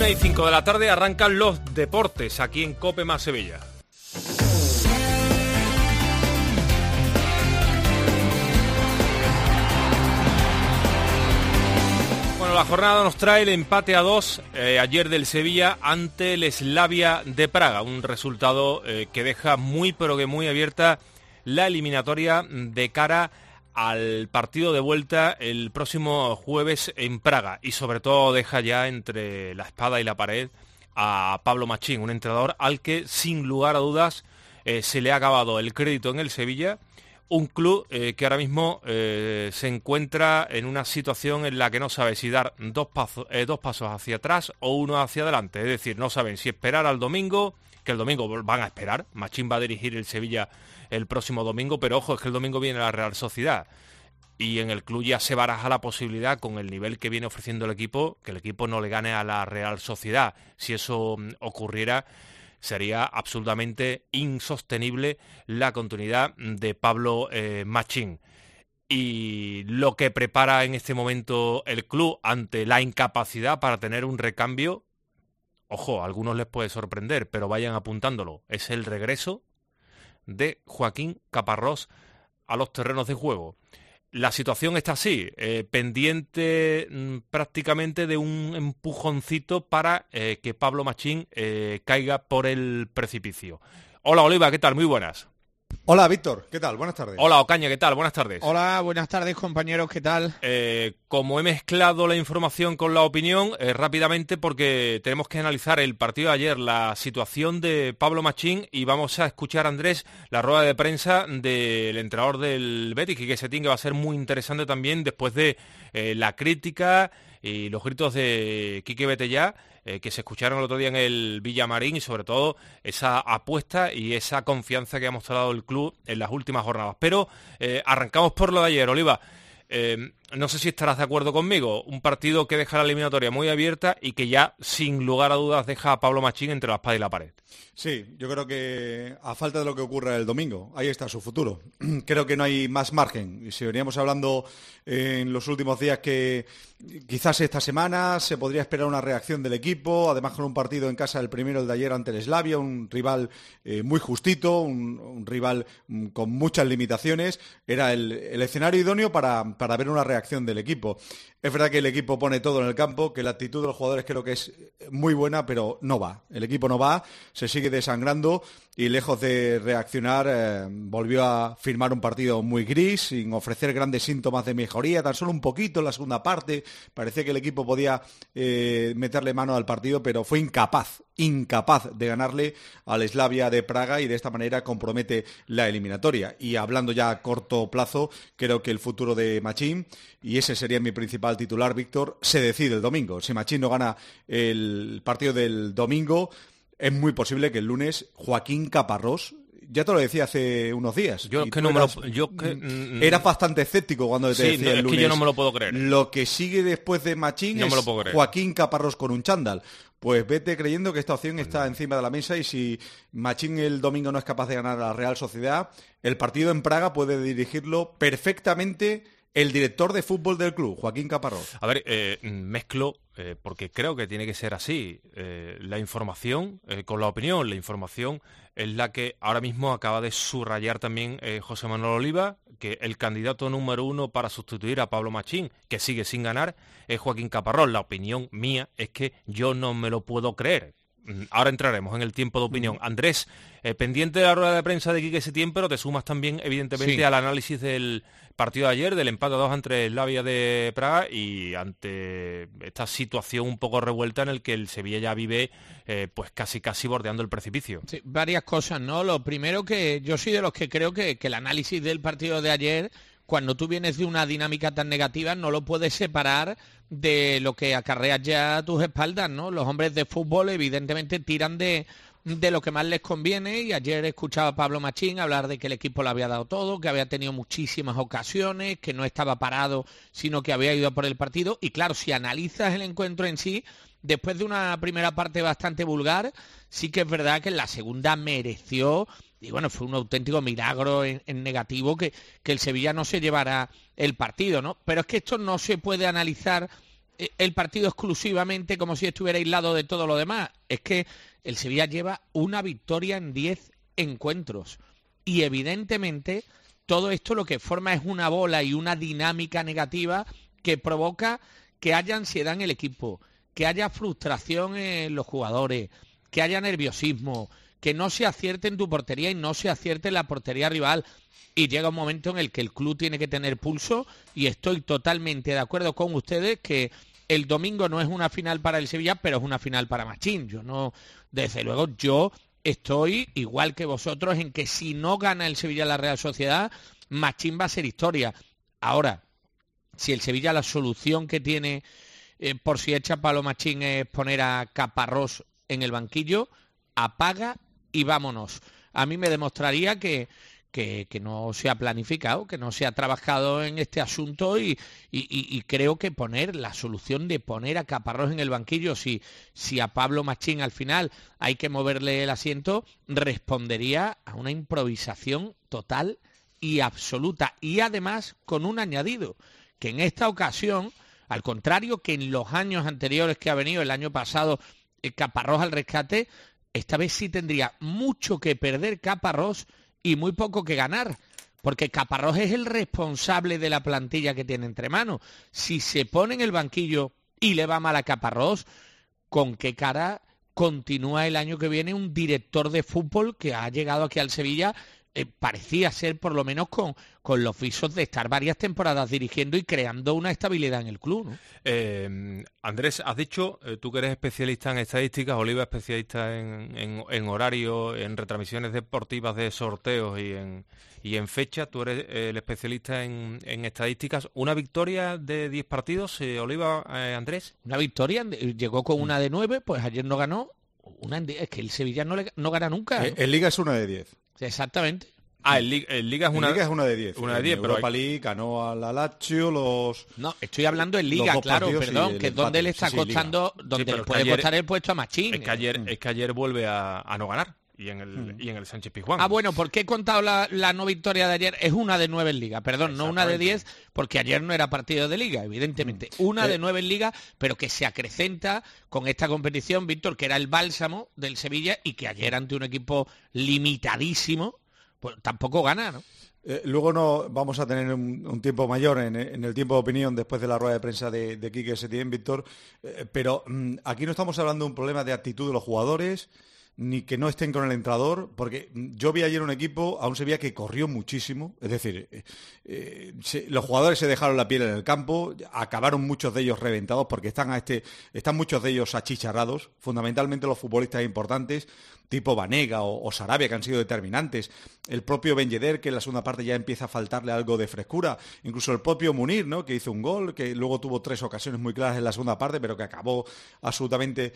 1:05 de la tarde arrancan los deportes aquí en COPE más Sevilla. Bueno, la jornada nos trae el empate a 2 ayer del Sevilla ante el Slavia de Praga, un resultado que deja muy pero que muy abierta la eliminatoria de cara al partido de vuelta el próximo jueves en Praga, y sobre todo deja ya entre la espada y la pared a Pablo Machín, un entrenador al que sin lugar a dudas se le ha acabado el crédito en el Sevilla, un club que ahora mismo se encuentra en una situación en la que no sabe si dar dos pasos hacia atrás o uno hacia adelante, es decir, no saben si esperar al domingo, que el domingo van a esperar, Machín va a dirigir el Sevilla el próximo domingo, pero ojo, es que el domingo viene la Real Sociedad y en el club ya se baraja la posibilidad, con el nivel que viene ofreciendo el equipo, que el equipo no le gane a la Real Sociedad. Si eso ocurriera, sería absolutamente insostenible la continuidad de Pablo Machín. Y lo que prepara en este momento el club ante la incapacidad para tener un recambio, ojo, a algunos les puede sorprender, pero vayan apuntándolo, es el regreso de Joaquín Caparrós a los terrenos de juego. La situación está así, pendiente prácticamente de un empujoncito para que Pablo Machín caiga por el precipicio. Hola Oliva, ¿qué tal? Muy buenas. Hola Víctor, ¿qué tal? Buenas tardes. Hola Ocaña, ¿qué tal? Buenas tardes. Hola, buenas tardes compañeros, ¿qué tal? Como he mezclado la información con la opinión, rápidamente porque tenemos que analizar el partido de ayer, la situación de Pablo Machín, y vamos a escuchar, Andrés, la rueda de prensa del entrenador del Betis, Quique Setién, que va a ser muy interesante también después de la crítica y los gritos de Quique Betellá, que se escucharon el otro día en el Villamarín, y sobre todo esa apuesta y esa confianza que ha mostrado el club en las últimas jornadas. Pero arrancamos por lo de ayer, Oliva. No sé si estarás de acuerdo conmigo, un partido que deja la eliminatoria muy abierta y que ya sin lugar a dudas deja a Pablo Machín entre la espada y la pared. Sí, yo creo que a falta de lo que ocurra el domingo, ahí está su futuro. Creo que no hay más margen. Y si veníamos hablando en los últimos días que quizás esta semana se podría esperar una reacción del equipo, además con un partido en casa, el primero, el de ayer ante el Slavia, un rival muy justito, un rival con muchas limitaciones, era el escenario idóneo para ver una reacción del equipo. Es verdad que el equipo pone todo en el campo, que la actitud de los jugadores creo que es muy buena, pero no va. El equipo no va, se sigue desangrando y lejos de reaccionar volvió a firmar un partido muy gris, sin ofrecer grandes síntomas de mejoría, tan solo un poquito en la segunda parte. Parecía que el equipo podía meterle mano al partido, pero fue incapaz de ganarle al Slavia de Praga, y de esta manera compromete la eliminatoria. Y hablando ya a corto plazo, creo que el futuro de Machín, y ese sería mi principal titular, Víctor, se decide el domingo. Si Machín no gana el partido del domingo, es muy posible que el lunes Joaquín Caparrós, ya te lo decía hace unos días. Eras bastante escéptico cuando te decía el lunes. Es que yo no me lo puedo creer. Lo que sigue después de Machín es Joaquín Caparrós con un chándal. Pues vete creyendo que esta opción está encima de la mesa, y si Machín el domingo no es capaz de ganar a la Real Sociedad, el partido en Praga puede dirigirlo perfectamente el director de fútbol del club, Joaquín Caparrós. A ver, mezclo, porque creo que tiene que ser así, la información con la opinión. La información es la que ahora mismo acaba de subrayar también José Manuel Oliva, que el candidato número 1 para sustituir a Pablo Machín, que sigue sin ganar, es Joaquín Caparrós. La opinión mía es que yo no me lo puedo creer. Ahora entraremos en el tiempo de opinión. Andrés, pendiente de la rueda de prensa de Quique Setién, pero te sumas también, evidentemente, al análisis del partido de ayer, del empate a 2 entre el Slavia de Praga, y ante esta situación un poco revuelta en el que el Sevilla ya vive pues casi bordeando el precipicio. Sí, varias cosas, ¿no? Lo primero, que yo soy de los que creo que el análisis del partido de ayer, cuando tú vienes de una dinámica tan negativa, no lo puedes separar de lo que acarreas ya a tus espaldas, ¿no? Los hombres de fútbol evidentemente tiran de lo que más les conviene, y ayer escuchaba a Pablo Machín hablar de que el equipo le había dado todo, que había tenido muchísimas ocasiones, que no estaba parado, sino que había ido por el partido. Y claro, si analizas el encuentro en sí, después de una primera parte bastante vulgar, sí que es verdad que en la segunda mereció, y bueno, fue un auténtico milagro en negativo que el Sevilla no se llevara el partido, ¿no? Pero es que esto no se puede analizar el partido exclusivamente como si estuviera aislado de todo lo demás. Es que el Sevilla lleva una victoria en 10 encuentros y evidentemente todo esto lo que forma es una bola y una dinámica negativa que provoca que haya ansiedad en el equipo, que haya frustración en los jugadores, que haya nerviosismo, que no se acierte en tu portería y no se acierte en la portería rival. Y llega un momento en el que el club tiene que tener pulso y estoy totalmente de acuerdo con ustedes que el domingo no es una final para el Sevilla, pero es una final para Machín. Desde luego yo estoy igual que vosotros en que si no gana el Sevilla la Real Sociedad, Machín va a ser historia. Ahora, si el Sevilla la solución que tiene por si echa palo Machín es poner a Caparrós en el banquillo, apaga y vámonos. A mí me demostraría que no se ha planificado, que no se ha trabajado en este asunto y creo que la solución de poner a Caparrós en el banquillo, si a Pablo Machín al final hay que moverle el asiento, respondería a una improvisación total y absoluta. Y además con un añadido, que en esta ocasión, al contrario que en los años anteriores que ha venido, el año pasado, Caparrós al rescate, esta vez sí tendría mucho que perder Caparrós y muy poco que ganar, porque Caparrós es el responsable de la plantilla que tiene entre manos. Si se pone en el banquillo y le va mal a Caparrós, ¿con qué cara continúa el año que viene un director de fútbol que ha llegado aquí al Sevilla? Parecía ser por lo menos con los visos de estar varias temporadas dirigiendo y creando una estabilidad en el club, ¿no? Andrés, has dicho, tú que eres especialista en estadísticas, Oliva especialista en horario, en retransmisiones deportivas de sorteos y en fecha, tú eres el especialista en estadísticas. ¿Una victoria de 10 partidos, Oliva, Andrés? Una victoria, llegó con una de 9, pues ayer no ganó. Es que el Sevilla no gana nunca, ¿no? En Liga es una de 10. Exactamente. El Liga es una de 10. Una de 10, pero Europa League ganó a la Lazio No, estoy hablando en Liga, claro, perdón, que es donde le está costando, donde le puede costar el puesto a Machín. Es que ayer vuelve a no ganar. Y en el Sánchez Pizjuán. Ah, bueno, ¿por qué he contado la no victoria de ayer? Es una de 9 en Liga, perdón, no una de 10, porque ayer no era partido de Liga, evidentemente. Una de 9 en Liga, pero que se acrecenta con esta competición, Víctor, que era el bálsamo del Sevilla y que ayer ante un equipo limitadísimo, pues tampoco gana, ¿no? Luego no vamos a tener un tiempo mayor en el tiempo de opinión después de la rueda de prensa de Quique Setién, Víctor, pero aquí no estamos hablando de un problema de actitud de los jugadores, ni que no estén con el entrenador, porque yo vi ayer un equipo, a un Sevilla que corrió muchísimo, es decir, los jugadores se dejaron la piel en el campo, acabaron muchos de ellos reventados porque están muchos de ellos achicharrados, fundamentalmente los futbolistas importantes, tipo Banega o Sarabia, que han sido determinantes, el propio Ben Yedder, que en la segunda parte ya empieza a faltarle algo de frescura, incluso el propio Munir, ¿no?, que hizo un gol, que luego tuvo 3 ocasiones muy claras en la segunda parte, pero que acabó absolutamente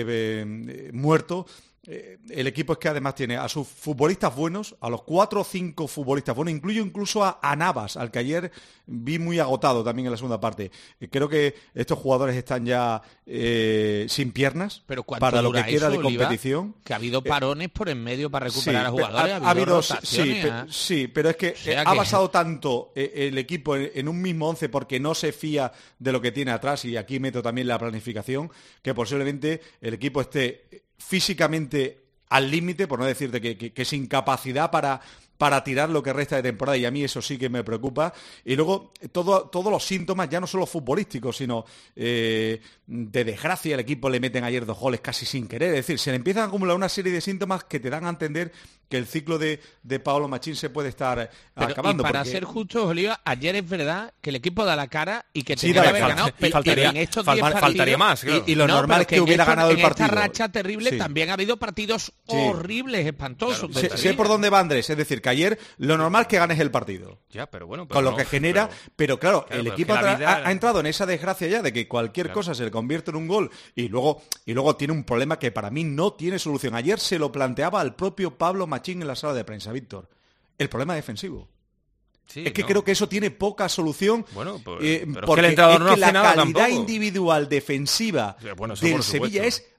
muerto. El equipo es que además tiene a sus futbolistas buenos, a los 4 o 5 futbolistas buenos, incluso a Navas, al que ayer vi muy agotado también en la segunda parte. Creo que estos jugadores están ya sin piernas para lo que queda de competición. Que ha habido parones por en medio para recuperar a jugadores, ha habido sí, pero es que ha basado tanto el equipo en un mismo 11 porque no se fía de lo que tiene atrás, y aquí meto también la planificación, que posiblemente el equipo esté físicamente al límite, por no decirte que sin capacidad para tirar lo que resta de temporada, y a mí eso sí que me preocupa. Y luego todos los síntomas, ya no solo futbolísticos, sino de desgracia. El equipo le meten ayer 2 goles casi sin querer, es decir, se le empiezan a acumular una serie de síntomas que te dan a entender que el ciclo de Pablo Machín se puede estar acabando. Y para ser justos, Oliva, ayer es verdad que el equipo da la cara y que tenía que haber ganado, pero en estos 10 partidos faltaría más, claro. Y lo normal es que hubiera ganado el partido. En esta racha terrible también ha habido partidos horribles, espantosos. Claro, sé por dónde va Andrés, es decir, que ayer lo normal es que ganes el partido. Ya, pero bueno, con lo que genera, pero claro, el equipo ha entrado en esa desgracia ya de que cualquier cosa se le convierte en un gol y luego tiene un problema que para mí no tiene solución. Ayer se lo planteaba al propio Pablo Machín en la sala de prensa, Víctor. El problema defensivo. Sí, es que creo que eso tiene poca solución. Bueno, porque es que el entrenador no hace nada tampoco. La calidad individual defensiva del Sevilla es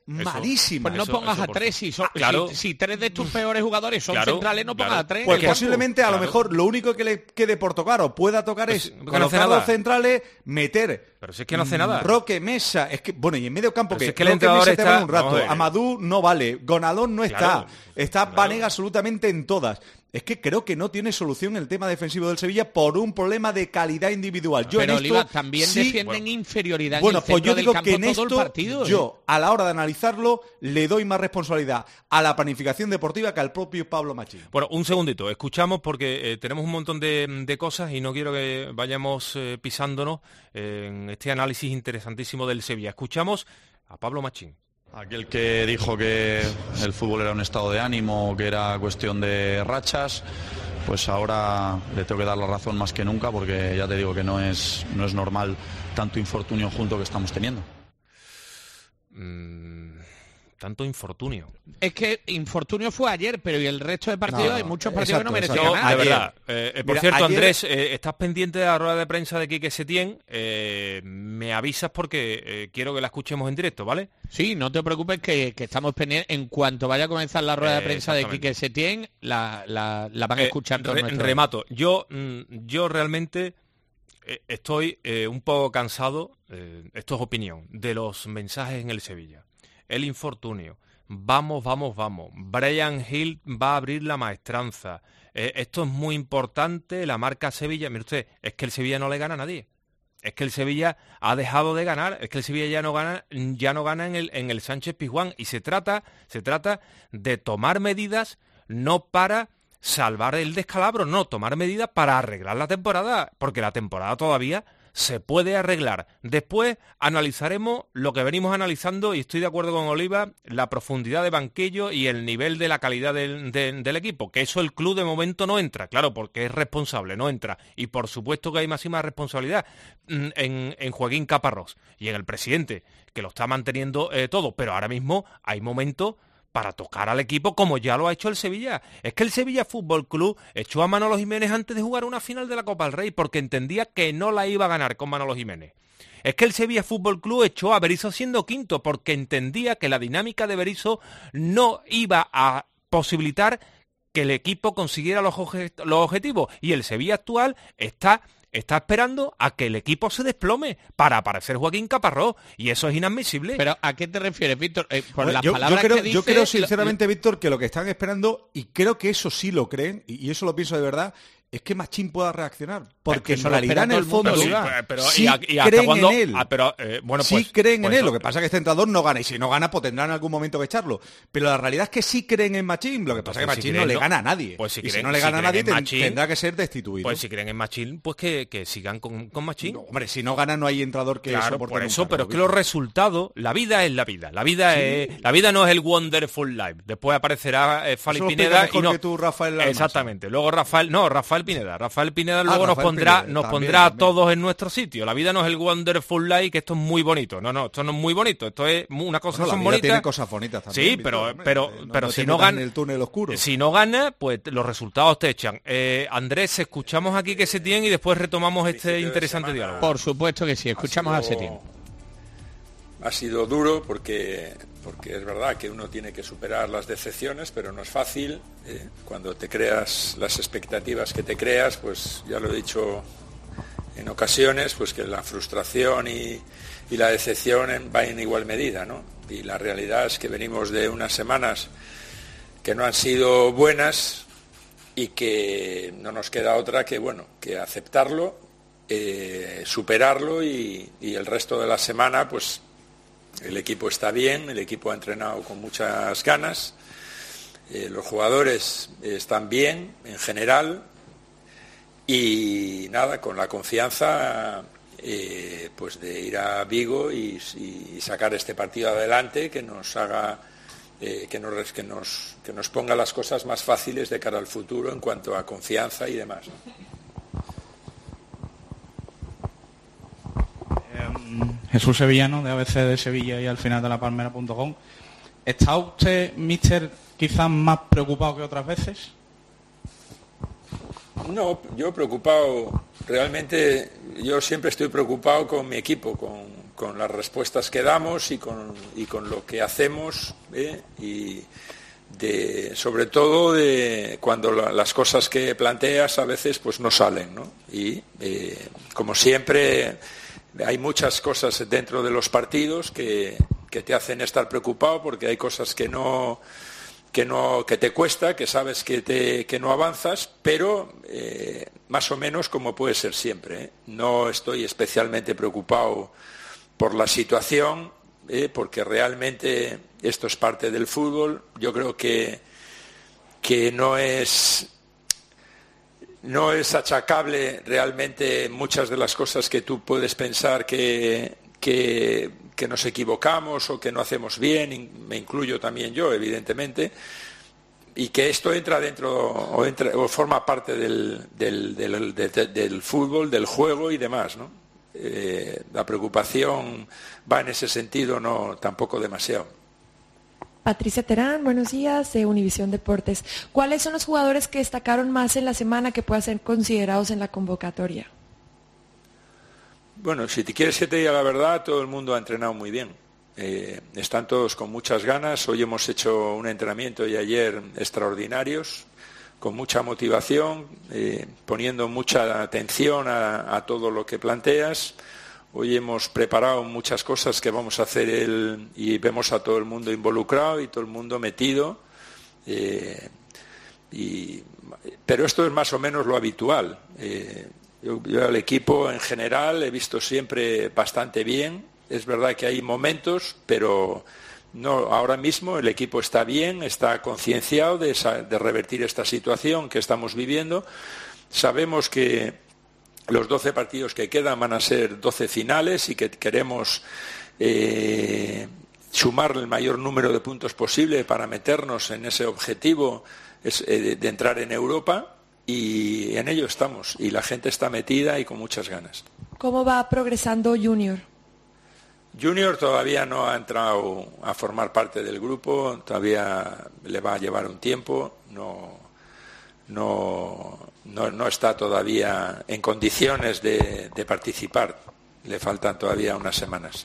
malísima. Pues no pongas a 3, si 3 de tus peores jugadores son centrales, no pongas a 3. Pues posiblemente a lo mejor lo único que le quede por tocar o pueda tocar es colocar los centrales, meter. Pero si es que no hace nada. Roque, Mesa, es que bueno, y en medio campo pero que es que el entrenador Mesa está un rato, Amadou no vale, Gonalón no está, Vanega absolutamente en todas. Es que creo que no tiene solución el tema defensivo del Sevilla por un problema de calidad individual. Pero Oliva, también defienden inferioridad en el pues yo centro digo del que campo en todo esto, el partido. yo, a la hora de analizarlo, le doy más responsabilidad a la planificación deportiva que al propio Pablo Machín. Bueno, un segundito, escuchamos porque tenemos un montón de cosas y no quiero que vayamos pisándonos en este análisis interesantísimo del Sevilla. Escuchamos a Pablo Machín. Aquel que dijo que el fútbol era un estado de ánimo, que era cuestión de rachas, pues ahora le tengo que dar la razón más que nunca, porque ya te digo que no es normal tanto infortunio junto que estamos teniendo. Tanto infortunio. Es que infortunio fue ayer, pero y el resto de partidos hay muchos partidos que no merecen ganar. De verdad. Por cierto, ayer... Andrés, estás pendiente de la rueda de prensa de Quique Setién. Me avisas porque quiero que la escuchemos en directo, ¿vale? Sí, no te preocupes que estamos pendientes. En cuanto vaya a comenzar la rueda de prensa de Quique Setién, la van a escuchar todos nuestros. Remato. Yo realmente estoy un poco cansado, esto es opinión, de los mensajes en el Sevilla. El infortunio, vamos, Brian Hill va a abrir la maestranza, esto es muy importante, la marca Sevilla, mire usted, es que el Sevilla no le gana a nadie, es que el Sevilla ha dejado de ganar, es que el Sevilla ya no gana en el Sánchez Pizjuán, y se trata de tomar medidas no para salvar el descalabro, no, tomar medidas para arreglar la temporada, porque la temporada todavía se puede arreglar. Después analizaremos lo que venimos analizando y estoy de acuerdo con Oliva, la profundidad de banquillo y el nivel de la calidad del equipo, que eso el club de momento no entra, claro, porque es responsable, no entra. Y por supuesto que hay máxima responsabilidad en Joaquín Caparrós y en el presidente, que lo está manteniendo todo, pero ahora mismo hay momentos para tocar al equipo como ya lo ha hecho el Sevilla. Es que el Sevilla Fútbol Club echó a Manolo Jiménez antes de jugar una final de la Copa del Rey porque entendía que no la iba a ganar con Manolo Jiménez. Es que el Sevilla Fútbol Club echó a Berizzo siendo quinto porque entendía que la dinámica de Berizzo no iba a posibilitar que el equipo consiguiera los objetivos. Y el Sevilla actual está esperando a que el equipo se desplome para aparecer Joaquín Caparrós, y eso es inadmisible. ¿Pero a qué te refieres, Víctor? Yo creo sinceramente, Víctor, que lo que están esperando, y creo que eso sí lo creen, y eso lo pienso de verdad, es que Machín pueda reaccionar, porque en realidad en el fondo sí creen en él. Sí creen en él, lo que pasa es que este entrenador no gana, y si no gana, pues tendrá en algún momento que echarlo. Pero la realidad es que sí creen en Machín, lo que pasa es que Machín no le gana a nadie. Y si no le gana a nadie, tendrá que ser destituido. Pues si creen en Machín, pues que sigan con Machín. No, hombre, si no gana no hay entrenador que soporte por eso, pero es que los resultados, la vida es la vida. La vida no es el Wonderful Life. Después aparecerá Fali Pineda y no. Que tú, Rafael exactamente. Luego Rafael Pineda luego nos pondrá a todos en nuestro sitio. La vida no es el Wonderful Life, que esto es muy bonito. No, esto no es muy bonito. Esto es una cosa son bonitas. Tiene cosas bonitas también. Sí, pero si no gana, el túnel oscuro. Si no gana, pues los resultados te echan. Andrés, escuchamos aquí que Setién y después retomamos este interesante diálogo. Por supuesto que sí, escuchamos a Setién. Ha sido duro porque es verdad que uno tiene que superar las decepciones, pero no es fácil. Cuando te creas las expectativas que te creas, pues ya lo he dicho en ocasiones, pues que la frustración y la decepción va en igual medida, ¿no? Y la realidad es que venimos de unas semanas que no han sido buenas y que no nos queda otra que aceptarlo, superarlo y el resto de la semana, pues el equipo está bien, el equipo ha entrenado con muchas ganas, los jugadores están bien en general y nada, con la confianza pues de ir a Vigo y sacar este partido adelante, que nos haga que nos ponga las cosas más fáciles de cara al futuro en cuanto a confianza y demás, ¿no? Jesús Sevillano, de ABC de Sevilla y al final de lapalmera.com. ¿Está usted, míster, quizás más preocupado que otras veces? No, yo preocupado, realmente yo siempre estoy preocupado con mi equipo, las respuestas que damos y con lo que hacemos, y sobre todo cuando las cosas que planteas a veces pues no salen, ¿no? Y como siempre hay muchas cosas dentro de los partidos que te hacen estar preocupado, porque hay cosas que te cuesta, que sabes que no avanzas, pero más o menos como puede ser siempre. No estoy especialmente preocupado por la situación, porque realmente esto es parte del fútbol. Yo creo que no es achacable realmente muchas de las cosas que tú puedes pensar que nos equivocamos o que no hacemos bien, me incluyo también yo, evidentemente, y que esto entra dentro o forma parte del fútbol, del juego y demás, ¿no? La preocupación va en ese sentido, no tampoco demasiado. Patricia Terán, buenos días, de Univisión Deportes. ¿Cuáles son los jugadores que destacaron más en la semana que puedan ser considerados en la convocatoria? Bueno, si te quieres que te diga la verdad, todo el mundo ha entrenado muy bien. Están todos con muchas ganas. Hoy hemos hecho un entrenamiento y ayer extraordinarios, con mucha motivación, poniendo mucha atención a todo lo que planteas. Hoy hemos preparado muchas cosas que vamos a hacer y vemos a todo el mundo involucrado y todo el mundo metido. Pero esto es más o menos lo habitual. Yo al equipo en general he visto siempre bastante bien. Es verdad que hay momentos, pero no, ahora mismo el equipo está bien, está concienciado de revertir esta situación que estamos viviendo. Sabemos que los 12 partidos que quedan van a ser 12 finales y que queremos sumar el mayor número de puntos posible para meternos en ese objetivo de entrar en Europa, y en ello estamos. Y la gente está metida y con muchas ganas. ¿Cómo va progresando Junior? Junior todavía no ha entrado a formar parte del grupo, todavía le va a llevar un tiempo, no está todavía en condiciones de participar, le faltan todavía unas semanas.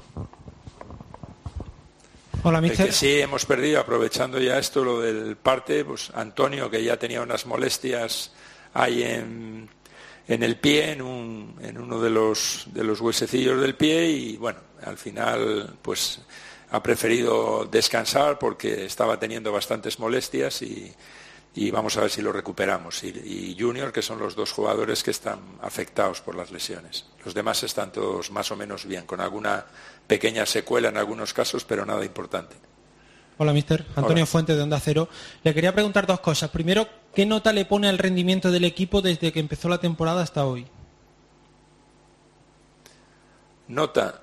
Hola, mister. Que sí hemos perdido, aprovechando ya esto, lo del parte, pues Antonio, que ya tenía unas molestias ahí en el pie, en uno de los huesecillos del pie, y bueno, al final pues ha preferido descansar porque estaba teniendo bastantes molestias, y vamos a ver si lo recuperamos. Y Junior, que son los dos jugadores que están afectados por las lesiones. Los demás están todos más o menos bien, con alguna pequeña secuela en algunos casos, pero nada importante. Hola, mister. Antonio Hola. Fuentes, de Onda Cero. Le quería preguntar dos cosas. Primero, ¿qué nota le pone al rendimiento del equipo desde que empezó la temporada hasta hoy? Nota.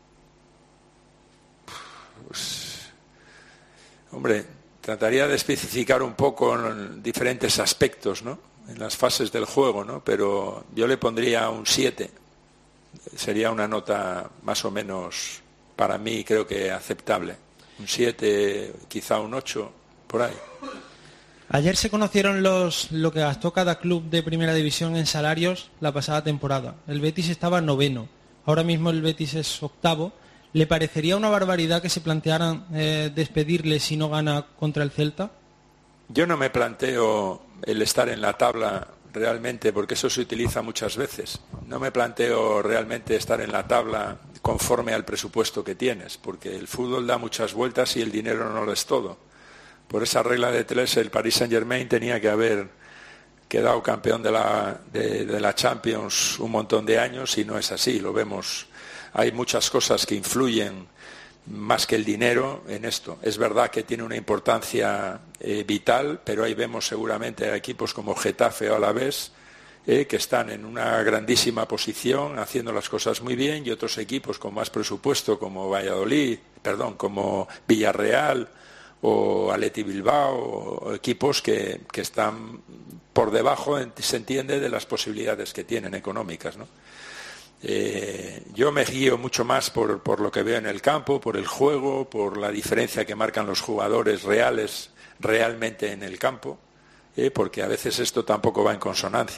Pues, hombre, trataría de especificar un poco en diferentes aspectos, ¿no? En las fases del juego, ¿no? Pero yo le pondría un 7. Sería una nota más o menos, para mí, creo que aceptable. Un 7, quizá un 8, por ahí. Ayer se conocieron lo que gastó cada club de primera división en salarios la pasada temporada. El Betis estaba 9º. Ahora mismo el Betis es 8º. ¿Le parecería una barbaridad que se plantearan despedirle si no gana contra el Celta? Yo no me planteo el estar en la tabla realmente, porque eso se utiliza muchas veces. No me planteo realmente estar en la tabla conforme al presupuesto que tienes, porque el fútbol da muchas vueltas y el dinero no lo es todo. Por esa regla de 3, el Paris Saint-Germain tenía que haber quedado campeón de la Champions un montón de años, y no es así, lo vemos. Hay muchas cosas que influyen más que el dinero en esto. Es verdad que tiene una importancia vital, pero ahí vemos seguramente a equipos como Getafe o Alavés que están en una grandísima posición, haciendo las cosas muy bien, y otros equipos con más presupuesto como como Villarreal o Athletic Bilbao, o equipos que están por debajo, se entiende, de las posibilidades que tienen económicas, ¿no? Yo me guío mucho más por lo que veo en el campo, por el juego, por la diferencia que marcan los jugadores realmente en el campo, porque a veces esto tampoco va en consonancia.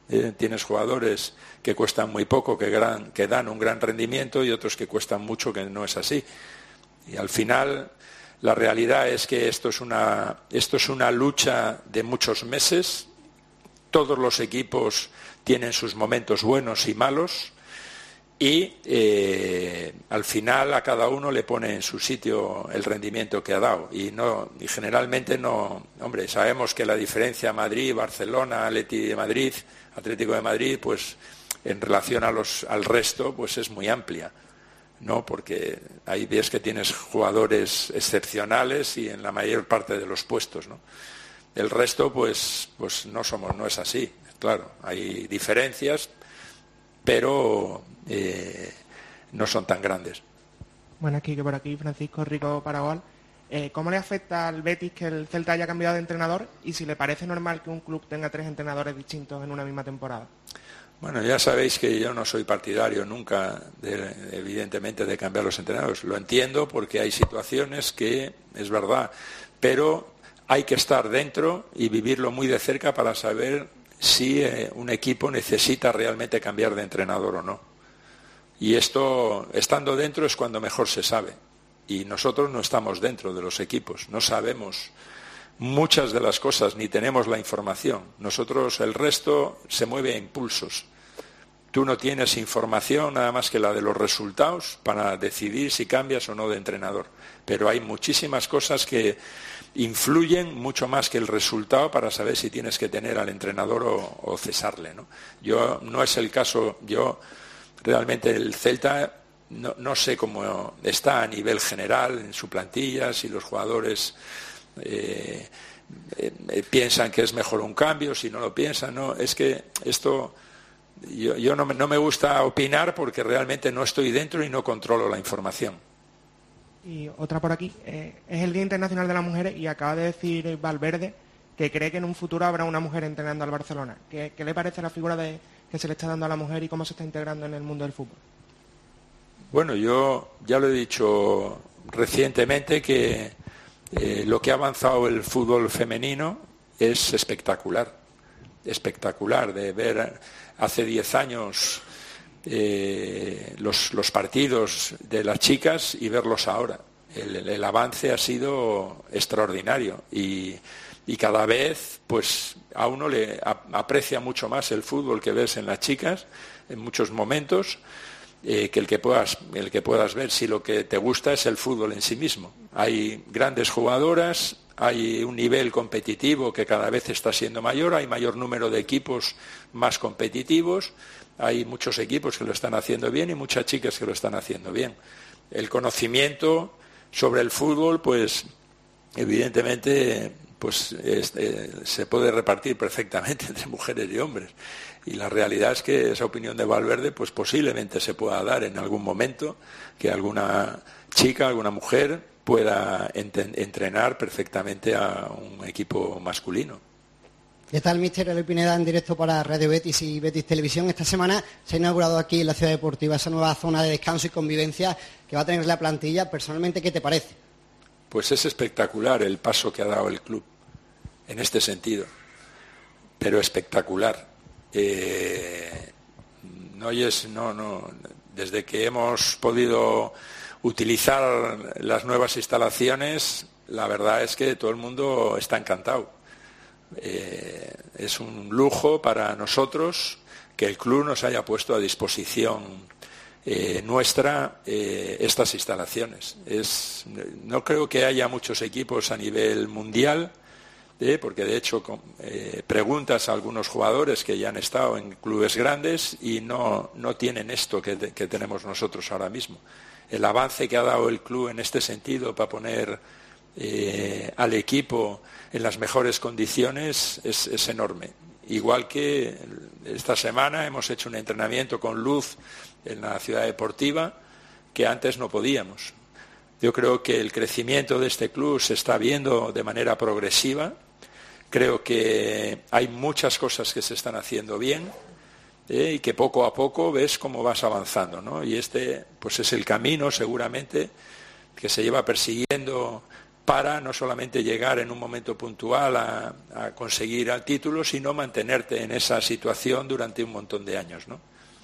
Tienes jugadores que cuestan muy poco, que dan un gran rendimiento, y otros que cuestan mucho, que no es así. Y al final la realidad es que esto es una lucha de muchos meses. Todos los equipos tienen sus momentos buenos y malos, y al final a cada uno le pone en su sitio el rendimiento que ha dado, y generalmente no. Hombre, sabemos que la diferencia Madrid, Barcelona, Atlético de Madrid, pues en relación al resto, pues es muy amplia, ¿no? Porque hay días que tienes jugadores excepcionales y en la mayor parte de los puestos, ¿no? El resto, pues no es así. Claro, hay diferencias, pero no son tan grandes. Bueno, por aquí, Francisco Rico Paragual. ¿Cómo le afecta al Betis que el Celta haya cambiado de entrenador, y si le parece normal que un club tenga 3 entrenadores distintos en una misma temporada? Bueno, ya sabéis que yo no soy partidario nunca, evidentemente, de cambiar los entrenadores. Lo entiendo porque hay situaciones que es verdad, pero hay que estar dentro y vivirlo muy de cerca para saber si un equipo necesita realmente cambiar de entrenador o no. Y esto, estando dentro, es cuando mejor se sabe. Y nosotros no estamos dentro de los equipos, no sabemos muchas de las cosas, ni tenemos la información. Nosotros, el resto, se mueve a impulsos. Tú no tienes información nada más que la de los resultados para decidir si cambias o no de entrenador. Pero hay muchísimas cosas que influyen mucho más que el resultado para saber si tienes que tener al entrenador o cesarle, ¿no? No es el caso. Yo realmente el Celta no sé cómo está a nivel general en su plantilla, si los jugadores piensan que es mejor un cambio, si no lo piensan, ¿no? Es que esto yo no me gusta opinar porque realmente no estoy dentro y no controlo la información. Y otra por aquí, es el Día Internacional de las Mujeres, y acaba de decir Valverde que cree que en un futuro habrá una mujer entrenando al Barcelona. ¿Qué le parece la figura que se le está dando a la mujer y cómo se está integrando en el mundo del fútbol? Bueno, yo ya lo he dicho recientemente que lo que ha avanzado el fútbol femenino es espectacular, de ver hace 10 años los partidos de las chicas y verlos ahora. El avance ha sido extraordinario y cada vez pues a uno le aprecia mucho más el fútbol que ves en las chicas en muchos momentos que el que puedas ver si lo que te gusta es el fútbol en sí mismo. Hay grandes jugadoras, hay un nivel competitivo que cada vez está siendo mayor, hay mayor número de equipos más competitivos, hay muchos equipos que lo están haciendo bien y muchas chicas que lo están haciendo bien. El conocimiento sobre el fútbol, pues evidentemente pues se puede repartir perfectamente entre mujeres y hombres, y la realidad es que esa opinión de Valverde pues posiblemente se pueda dar en algún momento, que alguna chica, alguna mujer pueda entrenar perfectamente a un equipo masculino. ¿Qué tal, míster? Eloy Pineda, en directo para Radio Betis y Betis Televisión. Esta semana se ha inaugurado aquí en la Ciudad Deportiva esa nueva zona de descanso y convivencia que va a tener la plantilla. Personalmente, ¿qué te parece? Pues es espectacular el paso que ha dado el club en este sentido, pero espectacular. Desde que hemos podido utilizar las nuevas instalaciones, la verdad es que todo el mundo está encantado. Es un lujo para nosotros que el club nos haya puesto a disposición nuestra estas instalaciones. No creo que haya muchos equipos a nivel mundial, porque de hecho preguntas a algunos jugadores que ya han estado en clubes grandes y no tienen esto que tenemos nosotros ahora mismo. El avance que ha dado el club en este sentido para poner al equipo en las mejores condiciones es enorme. Igual que esta semana hemos hecho un entrenamiento con luz en la Ciudad Deportiva que antes no podíamos. Yo creo que el crecimiento de este club se está viendo de manera progresiva. Creo que hay muchas cosas que se están haciendo bien y que poco a poco ves cómo vas avanzando, ¿no? Y pues es el camino seguramente que se lleva persiguiendo para no solamente llegar en un momento puntual a conseguir el título, sino mantenerte en esa situación durante un montón de años, ¿no?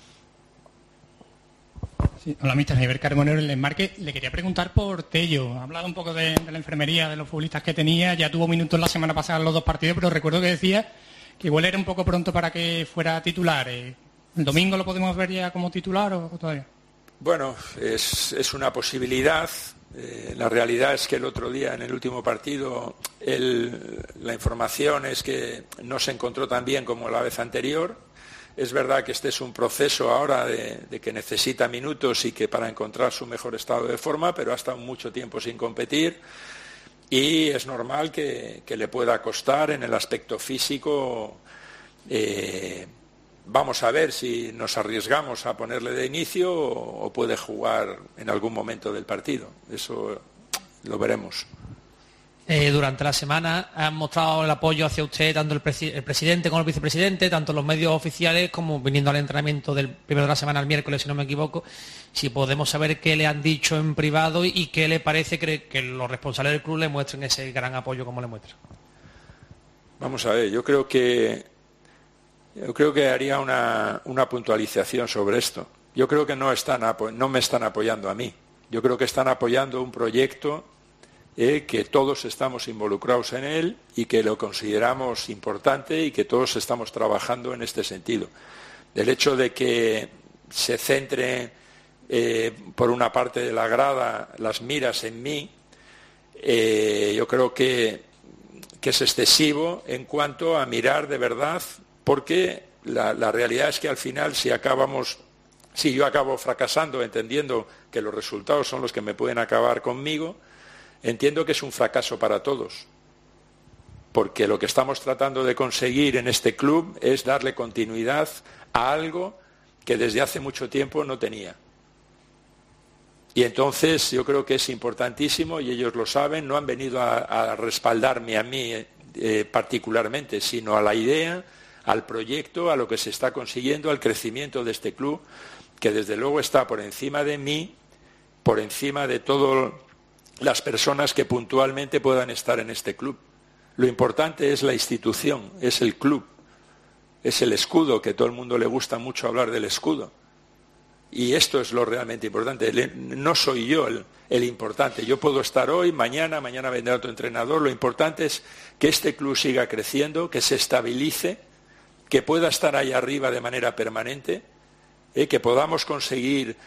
Sí, hola, mister Javier Carbonero, en el Enmarque. Le quería preguntar por Tello. Ha hablado un poco de la enfermería, de los futbolistas que tenía. Ya tuvo minutos la semana pasada en los 2 partidos, pero recuerdo que decía que igual era un poco pronto para que fuera titular. ¿El domingo lo podemos ver ya como titular o todavía? Bueno, es una posibilidad. La realidad es que el otro día, en el último partido, la información es que no se encontró tan bien como la vez anterior. Es verdad que este es un proceso ahora de que necesita minutos y que para encontrar su mejor estado de forma, pero ha estado mucho tiempo sin competir y es normal que le pueda costar en el aspecto físico. Vamos a ver si nos arriesgamos a ponerle de inicio o puede jugar en algún momento del partido. Eso lo veremos. Durante la semana han mostrado el apoyo hacia usted tanto el presidente como el vicepresidente, tanto los medios oficiales como viniendo al entrenamiento del primero de la semana, el miércoles, si no me equivoco. Si podemos saber qué le han dicho en privado y qué le parece que los responsables del club le muestren ese gran apoyo como le muestran. Vamos a ver, yo creo que haría una puntualización sobre esto. Yo creo que no me están apoyando a mí. Yo creo que están apoyando un proyecto que todos estamos involucrados en él y que lo consideramos importante y que todos estamos trabajando en este sentido. El hecho de que se centre por una parte de la grada las miras en mí, yo creo que es excesivo en cuanto a mirar de verdad, porque la realidad es que al final si yo acabo fracasando entendiendo que los resultados son los que me pueden acabar conmigo, entiendo que es un fracaso para todos, porque lo que estamos tratando de conseguir en este club es darle continuidad a algo que desde hace mucho tiempo no tenía. Y entonces yo creo que es importantísimo, y ellos lo saben, no han venido a respaldarme a mí particularmente, sino a la idea, al proyecto, a lo que se está consiguiendo, al crecimiento de este club, que desde luego está por encima de mí, por encima de todas las personas que puntualmente puedan estar en este club. Lo importante es la institución, es el club, es el escudo, que a todo el mundo le gusta mucho hablar del escudo. Y esto es lo realmente importante. No soy yo el importante. Yo puedo estar hoy, mañana vendrá otro entrenador. Lo importante es que este club siga creciendo, que se estabilice, que pueda estar ahí arriba de manera permanente, que podamos conseguir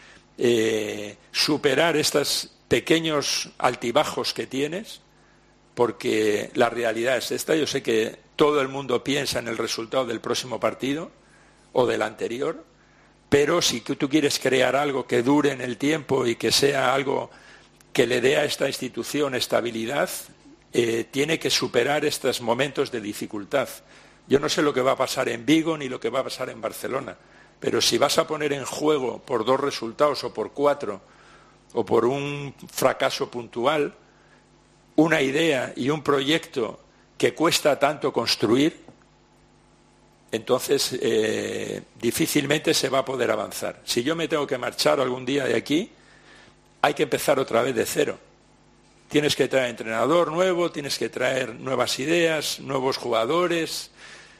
superar estos pequeños altibajos que tienes, porque la realidad es esta. Yo sé que todo el mundo piensa en el resultado del próximo partido o del anterior, pero si tú quieres crear algo que dure en el tiempo y que sea algo que le dé a esta institución estabilidad, tiene que superar estos momentos de dificultad. Yo no sé lo que va a pasar en Vigo ni lo que va a pasar en Barcelona, pero si vas a poner en juego por 2 resultados o por 4 o por un fracaso puntual una idea y un proyecto que cuesta tanto construir, entonces difícilmente se va a poder avanzar. Si yo me tengo que marchar algún día de aquí, hay que empezar otra vez de cero. Tienes que traer entrenador nuevo, tienes que traer nuevas ideas, nuevos jugadores.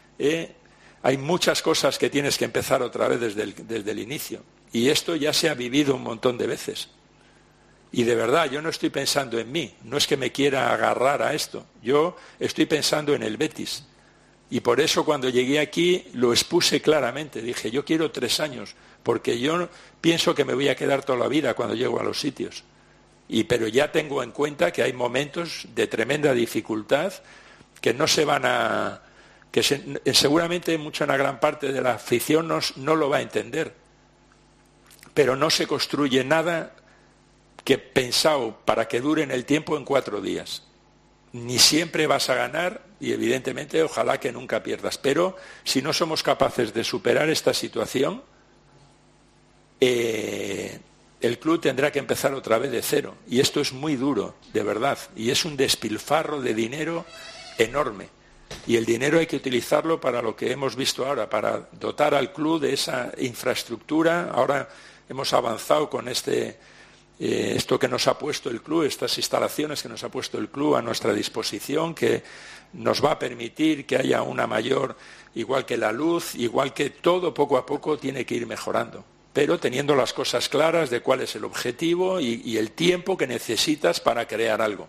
Hay muchas cosas que tienes que empezar otra vez desde el inicio. Y esto ya se ha vivido un montón de veces. Y de verdad, yo no estoy pensando en mí, no es que me quiera agarrar a esto. Yo estoy pensando en el Betis. Y por eso cuando llegué aquí lo expuse claramente. Dije, yo quiero 3 años, porque yo pienso que me voy a quedar toda la vida cuando llego a los sitios. Pero ya tengo en cuenta que hay momentos de tremenda dificultad que no se van a... seguramente una gran parte de la afición no lo va a entender. Pero no se construye nada que pensado para que dure en el tiempo en 4 días. Ni siempre vas a ganar y evidentemente ojalá que nunca pierdas. Pero si no somos capaces de superar esta situación, el club tendrá que empezar otra vez de cero. Y esto es muy duro, de verdad. Y es un despilfarro de dinero enorme. Y el dinero hay que utilizarlo para lo que hemos visto ahora, para dotar al club de esa infraestructura. Ahora hemos avanzado con este esto que nos ha puesto el club, estas instalaciones que nos ha puesto el club a nuestra disposición, que nos va a permitir que haya una mayor, igual que la luz, igual que todo, poco a poco tiene que ir mejorando, pero teniendo las cosas claras de cuál es el objetivo y el tiempo que necesitas para crear algo.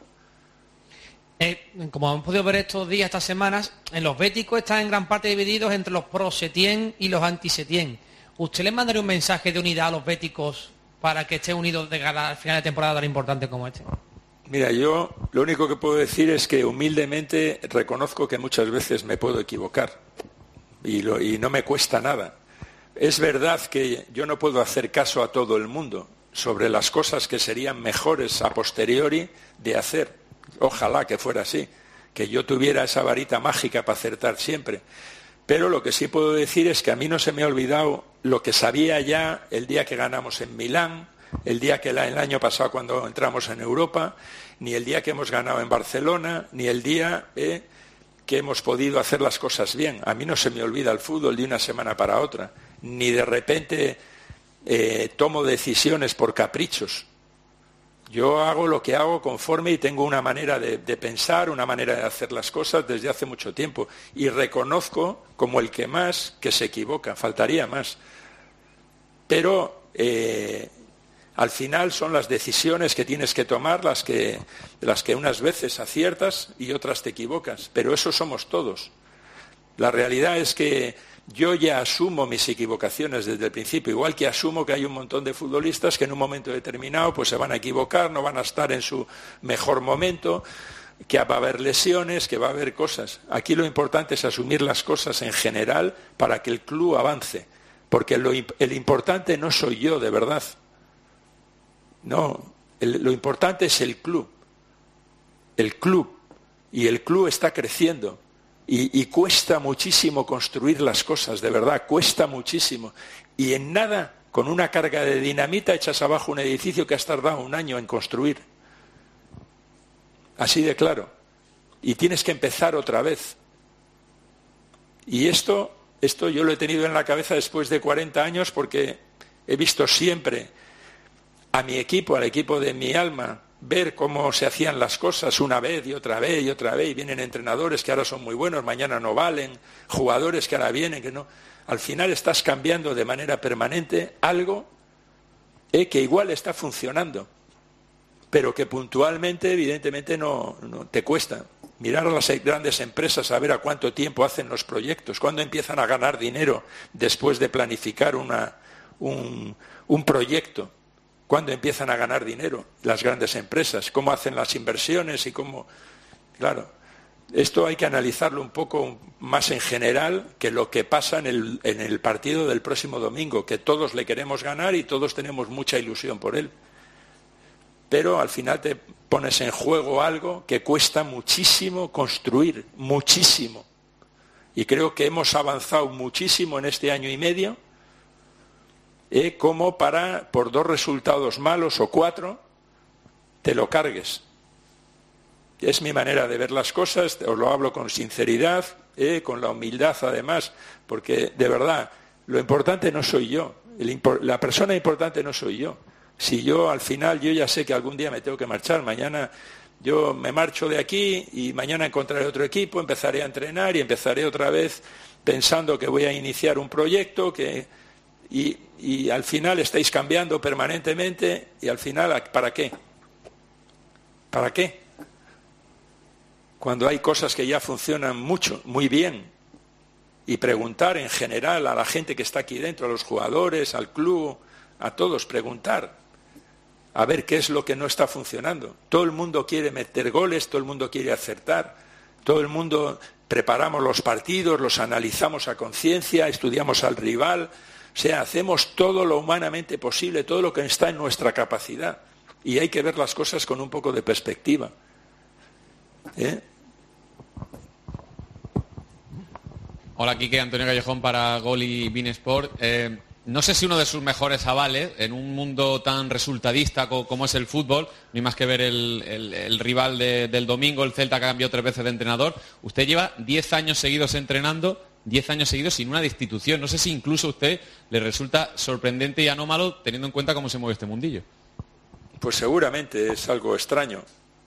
Como hemos podido ver estos días, estas semanas, en los béticos están en gran parte divididos entre los pro Setién y los anti Setién. ¿Usted les mandaría un mensaje de unidad a los béticos para que estén unidos de cara al final de temporada tan importante como este? Mira, yo lo único que puedo decir es que humildemente reconozco que muchas veces me puedo equivocar y no me cuesta nada. Es verdad que yo no puedo hacer caso a todo el mundo sobre las cosas que serían mejores a posteriori de hacer. Ojalá que fuera así, que yo tuviera esa varita mágica para acertar siempre. Pero lo que sí puedo decir es que a mí no se me ha olvidado lo que sabía ya el día que ganamos en Milán, el día que el año pasado cuando entramos en Europa, ni el día que hemos ganado en Barcelona, ni el día que hemos podido hacer las cosas bien. A mí no se me olvida el fútbol de una semana para otra, ni de repente tomo decisiones por caprichos. Yo hago lo que hago conforme y tengo una manera de pensar, una manera de hacer las cosas desde hace mucho tiempo. Y reconozco como el que más que se equivoca, faltaría más. Pero al final son las decisiones que tienes que tomar las que unas veces aciertas y otras te equivocas. Pero eso somos todos. La realidad es que yo ya asumo mis equivocaciones desde el principio, igual que asumo que hay un montón de futbolistas que en un momento determinado pues se van a equivocar, no van a estar en su mejor momento, que va a haber lesiones, que va a haber cosas. Aquí lo importante es asumir las cosas en general para que el club avance, porque el importante no soy yo, de verdad. No, lo importante es el club. El club. Y el club está creciendo. Y cuesta muchísimo construir las cosas, de verdad, cuesta muchísimo. Y en nada, con una carga de dinamita, echas abajo un edificio que has tardado un año en construir. Así de claro. Y tienes que empezar otra vez. Y esto yo lo he tenido en la cabeza después de 40 años porque he visto siempre a mi equipo, al equipo de mi alma, ver cómo se hacían las cosas una vez y otra vez y otra vez, y vienen entrenadores que ahora son muy buenos, mañana no valen, jugadores que ahora vienen, que no. Al final estás cambiando de manera permanente algo que igual está funcionando, pero que puntualmente, evidentemente, no te cuesta. Mirar a las grandes empresas a ver a cuánto tiempo hacen los proyectos, cuándo empiezan a ganar dinero después de planificar un proyecto. ¿Cuándo empiezan a ganar dinero las grandes empresas? ¿Cómo hacen las inversiones y cómo? Claro, esto hay que analizarlo un poco más en general que lo que pasa en el partido del próximo domingo, que todos le queremos ganar y todos tenemos mucha ilusión por él. Pero al final te pones en juego algo que cuesta muchísimo construir, muchísimo. Y creo que hemos avanzado muchísimo en este año y medio, como para, por 2 resultados malos o 4, te lo cargues. Es mi manera de ver las cosas, os lo hablo con sinceridad, con la humildad además, porque de verdad, lo importante no soy yo, la persona importante no soy yo. Si yo al final, yo ya sé que algún día me tengo que marchar, mañana yo me marcho de aquí y mañana encontraré otro equipo, empezaré a entrenar y empezaré otra vez pensando que voy a iniciar un proyecto y al final estáis cambiando permanentemente y al final, ¿para qué? ¿Para qué? Cuando hay cosas que ya funcionan mucho, muy bien, y preguntar en general a la gente que está aquí dentro, a los jugadores, al club, a todos, preguntar, a ver qué es lo que no está funcionando. Todo el mundo quiere meter goles, todo el mundo quiere acertar, todo el mundo preparamos los partidos, los analizamos a conciencia, estudiamos al rival. O sea, hacemos todo lo humanamente posible, todo lo que está en nuestra capacidad. Y hay que ver las cosas con un poco de perspectiva. Hola, Quique, Antonio Callejón para Gol y Bein Sport. No sé si uno de sus mejores avales, en un mundo tan resultadista como es el fútbol, no hay más que ver el rival del domingo, el Celta, que cambió 3 veces de entrenador. Usted lleva 10 años seguidos entrenando, 10 años seguidos sin una destitución. No sé si incluso a usted le resulta sorprendente y anómalo teniendo en cuenta cómo se mueve este mundillo. Pues seguramente es algo extraño.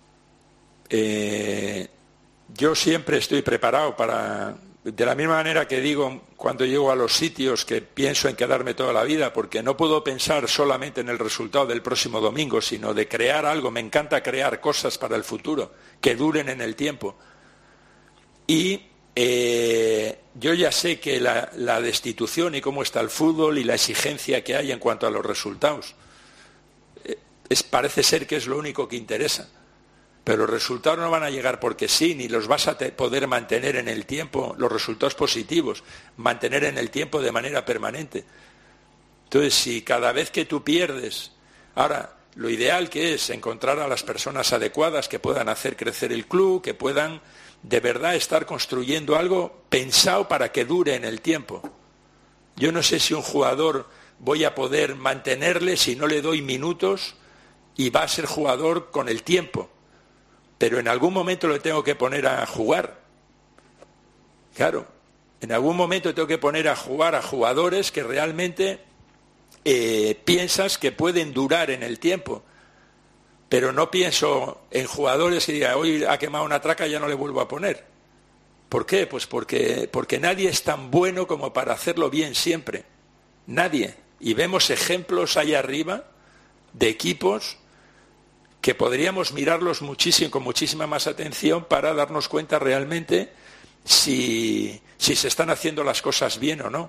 Yo siempre estoy preparado para, de la misma manera que digo cuando llego a los sitios que pienso en quedarme toda la vida, porque no puedo pensar solamente en el resultado del próximo domingo, sino de crear algo. Me encanta crear cosas para el futuro, que duren en el tiempo. Y yo ya sé que la destitución y cómo está el fútbol y la exigencia que hay en cuanto a los resultados, parece ser que es lo único que interesa. Pero los resultados no van a llegar porque sí, ni los vas a poder mantener en el tiempo, los resultados positivos, mantener en el tiempo de manera permanente. Entonces, si cada vez que tú pierdes, ahora, lo ideal que es encontrar a las personas adecuadas que puedan hacer crecer el club, que puedan de verdad estar construyendo algo pensado para que dure en el tiempo. Yo no sé si un jugador voy a poder mantenerle si no le doy minutos y va a ser jugador con el tiempo. Pero en algún momento lo tengo que poner a jugar. Claro, en algún momento tengo que poner a jugar a jugadores que realmente piensas que pueden durar en el tiempo. Pero no pienso en jugadores que diga, hoy ha quemado una traca y ya no le vuelvo a poner. ¿Por qué? Pues porque nadie es tan bueno como para hacerlo bien siempre. Nadie. Y vemos ejemplos ahí arriba de equipos que podríamos mirarlos con muchísima más atención para darnos cuenta realmente si se están haciendo las cosas bien o no.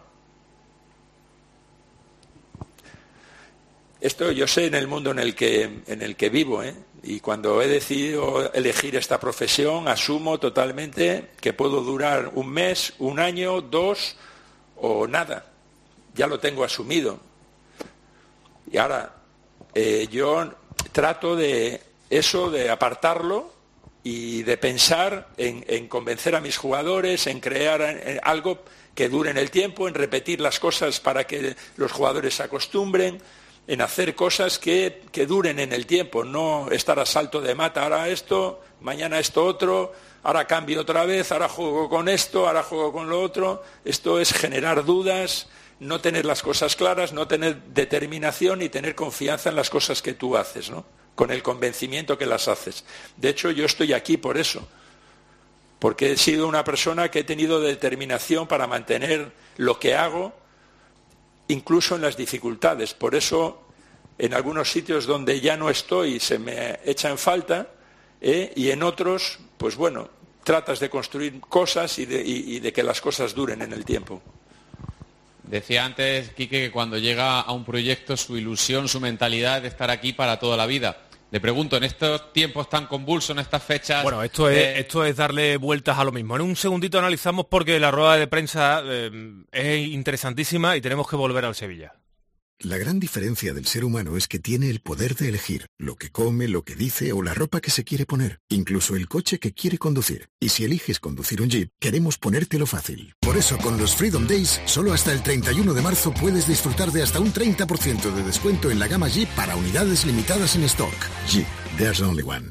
Esto yo sé en el mundo en el que vivo, y cuando he decidido elegir esta profesión asumo totalmente que puedo durar un mes, un año, 2 o nada. Ya lo tengo asumido. Y ahora yo trato de apartarlo y de pensar en convencer a mis jugadores, en crear algo que dure en el tiempo, en repetir las cosas para que los jugadores se acostumbren, en hacer cosas que duren en el tiempo, no estar a salto de mata, ahora esto, mañana esto otro, ahora cambio otra vez, ahora juego con esto, ahora juego con lo otro. Esto es generar dudas, no tener las cosas claras, no tener determinación y tener confianza en las cosas que tú haces, ¿no? Con el convencimiento que las haces. De hecho, yo estoy aquí por eso, porque he sido una persona que he tenido determinación para mantener lo que hago, incluso en las dificultades. Por eso, en algunos sitios donde ya no estoy se me echa en falta, y en otros, pues bueno, tratas de construir cosas y de que las cosas duren en el tiempo. Decía antes, Quique, que cuando llega a un proyecto su ilusión, su mentalidad es de estar aquí para toda la vida. Le pregunto, en estos tiempos tan convulsos, en estas fechas... Bueno, esto es darle vueltas a lo mismo. En un segundito analizamos porque la rueda de prensa es interesantísima y tenemos que volver al Sevilla. La gran diferencia del ser humano es que tiene el poder de elegir lo que come, lo que dice o la ropa que se quiere poner, incluso el coche que quiere conducir. Y si eliges conducir un Jeep, queremos ponértelo fácil. Por eso, con los Freedom Days, solo hasta el 31 de marzo puedes disfrutar de hasta un 30% de descuento en la gama Jeep para unidades limitadas en stock. Jeep, there's only one.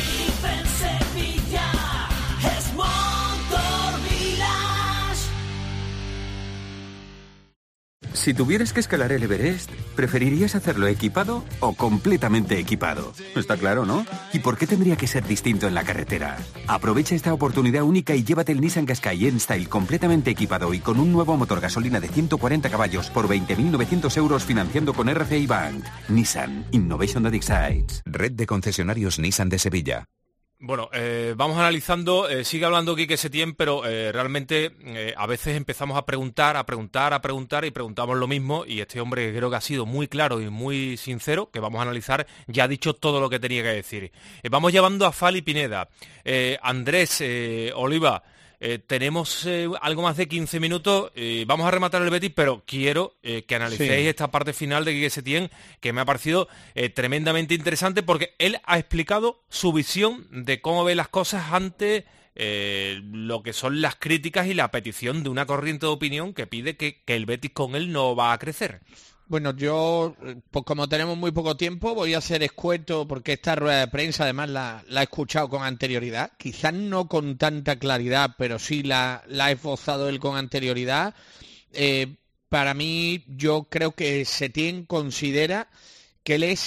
Si tuvieras que escalar el Everest, ¿preferirías hacerlo equipado o completamente equipado? Está claro, ¿no? ¿Y por qué tendría que ser distinto en la carretera? Aprovecha esta oportunidad única y llévate el Nissan Qashqai N-Style completamente equipado y con un nuevo motor gasolina de 140 caballos por 20.900 euros financiando con RCI Bank. Nissan, Innovation that excites. Red de concesionarios Nissan de Sevilla. Bueno, vamos analizando, sigue hablando Quique Setién, pero realmente a veces empezamos a preguntar y preguntamos lo mismo, y este hombre creo que ha sido muy claro y muy sincero, que vamos a analizar, ya ha dicho todo lo que tenía que decir. Vamos llevando a Fali Pineda. Andrés, Oliva, tenemos algo más de 15 minutos, vamos a rematar el Betis, pero quiero que analicéis esta parte final de Quique Setién, que me ha parecido tremendamente interesante, porque él ha explicado su visión de cómo ve las cosas ante lo que son las críticas y la petición de una corriente de opinión que pide que el Betis con él no va a crecer. Bueno, yo, pues como tenemos muy poco tiempo, voy a ser escueto porque esta rueda de prensa además la he escuchado con anterioridad, quizás no con tanta claridad, pero sí la ha esbozado él con anterioridad. Para mí, yo creo que Setién considera que él es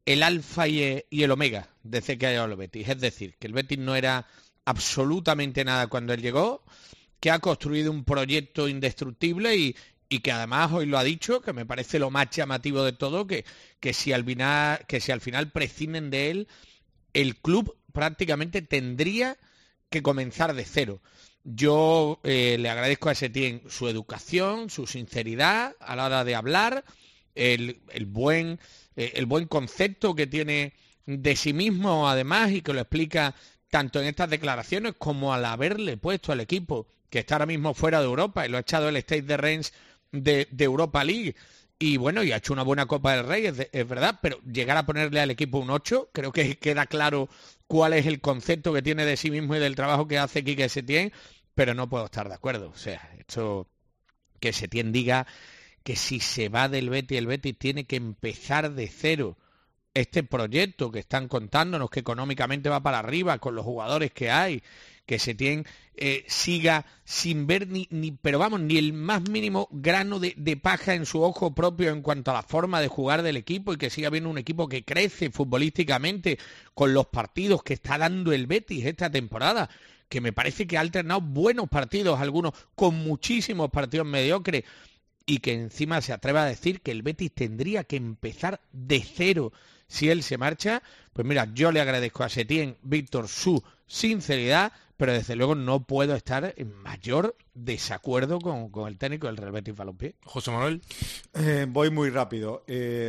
el alfa y el omega desde que ha llegado el Betis. Es decir, que el Betis no era absolutamente nada cuando él llegó, que ha construido un proyecto indestructible y que además hoy lo ha dicho, que me parece lo más llamativo de todo, que si al final prescinden de él, el club prácticamente tendría que comenzar de cero. Yo le agradezco a Setién su educación, su sinceridad a la hora de hablar, el buen concepto que tiene de sí mismo además, y que lo explica tanto en estas declaraciones como al haberle puesto al equipo que está ahora mismo fuera de Europa y lo ha echado el Stade de Reims de Europa League. Y bueno, y ha hecho una buena Copa del Rey, es verdad, pero llegar a ponerle al equipo un 8, creo que queda claro cuál es el concepto que tiene de sí mismo y del trabajo que hace Quique Setién, pero no puedo estar de acuerdo. O sea, esto que Setién diga que si se va del Betis, el Betis tiene que empezar de cero este proyecto que están contándonos, que económicamente va para arriba con los jugadores que hay, que Setién siga sin ver ni el más mínimo grano de paja en su ojo propio en cuanto a la forma de jugar del equipo, y que siga viendo un equipo que crece futbolísticamente con los partidos que está dando el Betis esta temporada, que me parece que ha alternado buenos partidos, algunos con muchísimos partidos mediocres, y que encima se atreva a decir que el Betis tendría que empezar de cero si él se marcha. Pues mira, yo le agradezco a Setién, Víctor, su sinceridad, pero desde luego no puedo estar en mayor desacuerdo con el técnico del Real Betis Balompié. José Manuel. Voy muy rápido.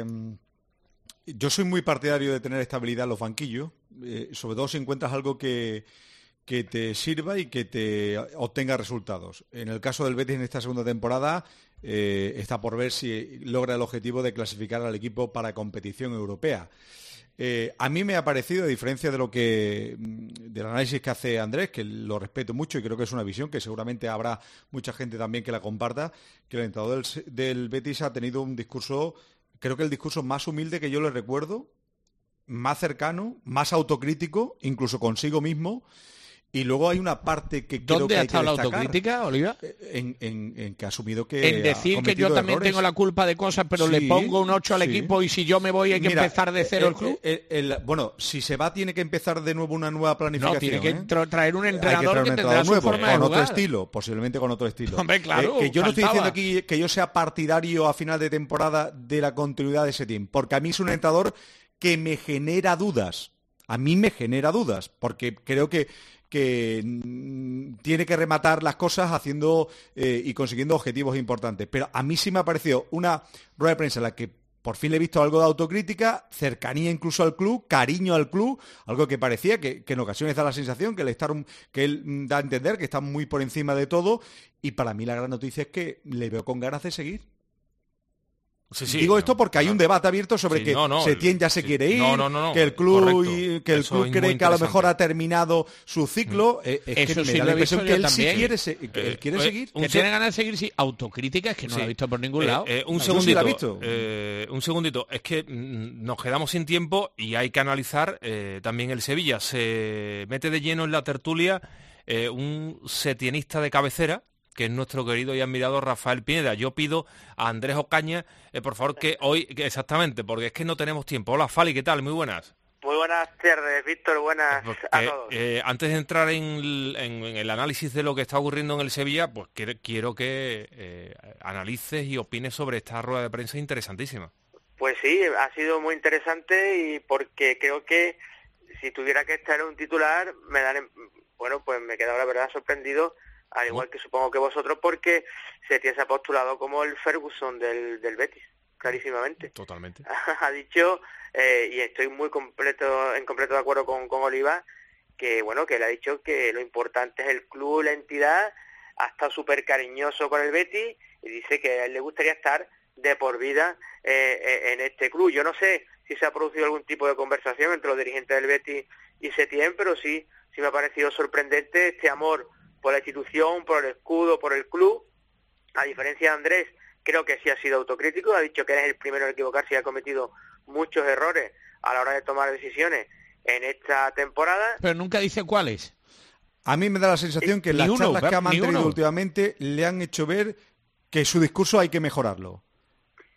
Yo soy muy partidario de tener estabilidad en los banquillos, sobre todo si encuentras algo que te sirva y que te obtenga resultados. En el caso del Betis en esta segunda temporada está por ver si logra el objetivo de clasificar al equipo para competición europea. A mí me ha parecido, a diferencia del análisis que hace Andrés, que lo respeto mucho y creo que es una visión que seguramente habrá mucha gente también que la comparta, que el entrenador del Betis ha tenido un discurso, creo que el discurso más humilde que yo le recuerdo, más cercano, más autocrítico, incluso consigo mismo. Y luego hay una parte que creo que hay que destacar. ¿Dónde ha estado la autocrítica, Oliva? En que ha asumido que en decir que yo también tengo la culpa de cosas, pero sí, le pongo un 8 al equipo, y si yo me voy hay que empezar de cero el club. Bueno, si se va tiene que empezar de nuevo una nueva planificación. No, tiene que traer un entrenador que tendrá su forma de jugar. Con otro estilo, posiblemente con otro estilo. Hombre, claro, que yo no estoy diciendo aquí que yo sea partidario a final de temporada de la continuidad de ese team, porque a mí es un entrenador que me genera dudas. A mí me genera dudas, porque creo que tiene que rematar las cosas haciendo y consiguiendo objetivos importantes. Pero a mí sí me ha parecido una rueda de prensa en la que por fin le he visto algo de autocrítica, cercanía incluso al club, cariño al club, algo que parecía que en ocasiones da la sensación que él da a entender que está muy por encima de todo, y para mí la gran noticia es que le veo con ganas de seguir. Digo esto porque hay un debate abierto sobre que Setién ya se quiere ir, que el club cree que a lo mejor ha terminado su ciclo. Es eso que me da la impresión que él sí quiere seguir. Que tiene ganas de seguir, sí. Autocrítica es que no lo ha visto por ningún lado. Un segundito. Es que nos quedamos sin tiempo y hay que analizar también el Sevilla. Se mete de lleno en la tertulia un setienista de cabecera, que es nuestro querido y admirado Rafael Pineda. Yo pido a Andrés Ocaña, por favor, exactamente, porque es que no tenemos tiempo. Hola, Fali, ¿qué tal? Muy buenas. Muy buenas tardes, Víctor, buenas a todos. Antes de entrar en el análisis de lo que está ocurriendo en el Sevilla, pues quiero que analices y opines sobre esta rueda de prensa interesantísima. Pues sí, ha sido muy interesante, y porque creo que si tuviera que estar en un titular, pues me he quedado la verdad sorprendido, al igual que supongo que vosotros, porque Setién se ha postulado como el Ferguson del Betis, clarísimamente. Totalmente. Ha dicho, y estoy en completo de acuerdo con Oliva, que él ha dicho que lo importante es el club, la entidad. Ha estado súper cariñoso con el Betis y dice que a él le gustaría estar de por vida en este club. Yo no sé si se ha producido algún tipo de conversación entre los dirigentes del Betis y Setién, pero sí me ha parecido sorprendente este amor por la institución, por el escudo, por el club. A diferencia de Andrés, creo que sí ha sido autocrítico, ha dicho que es el primero en equivocarse y ha cometido muchos errores a la hora de tomar decisiones en esta temporada. Pero nunca dice cuáles. A mí me da la sensación que las charlas que ha mantenido últimamente le han hecho ver que su discurso hay que mejorarlo.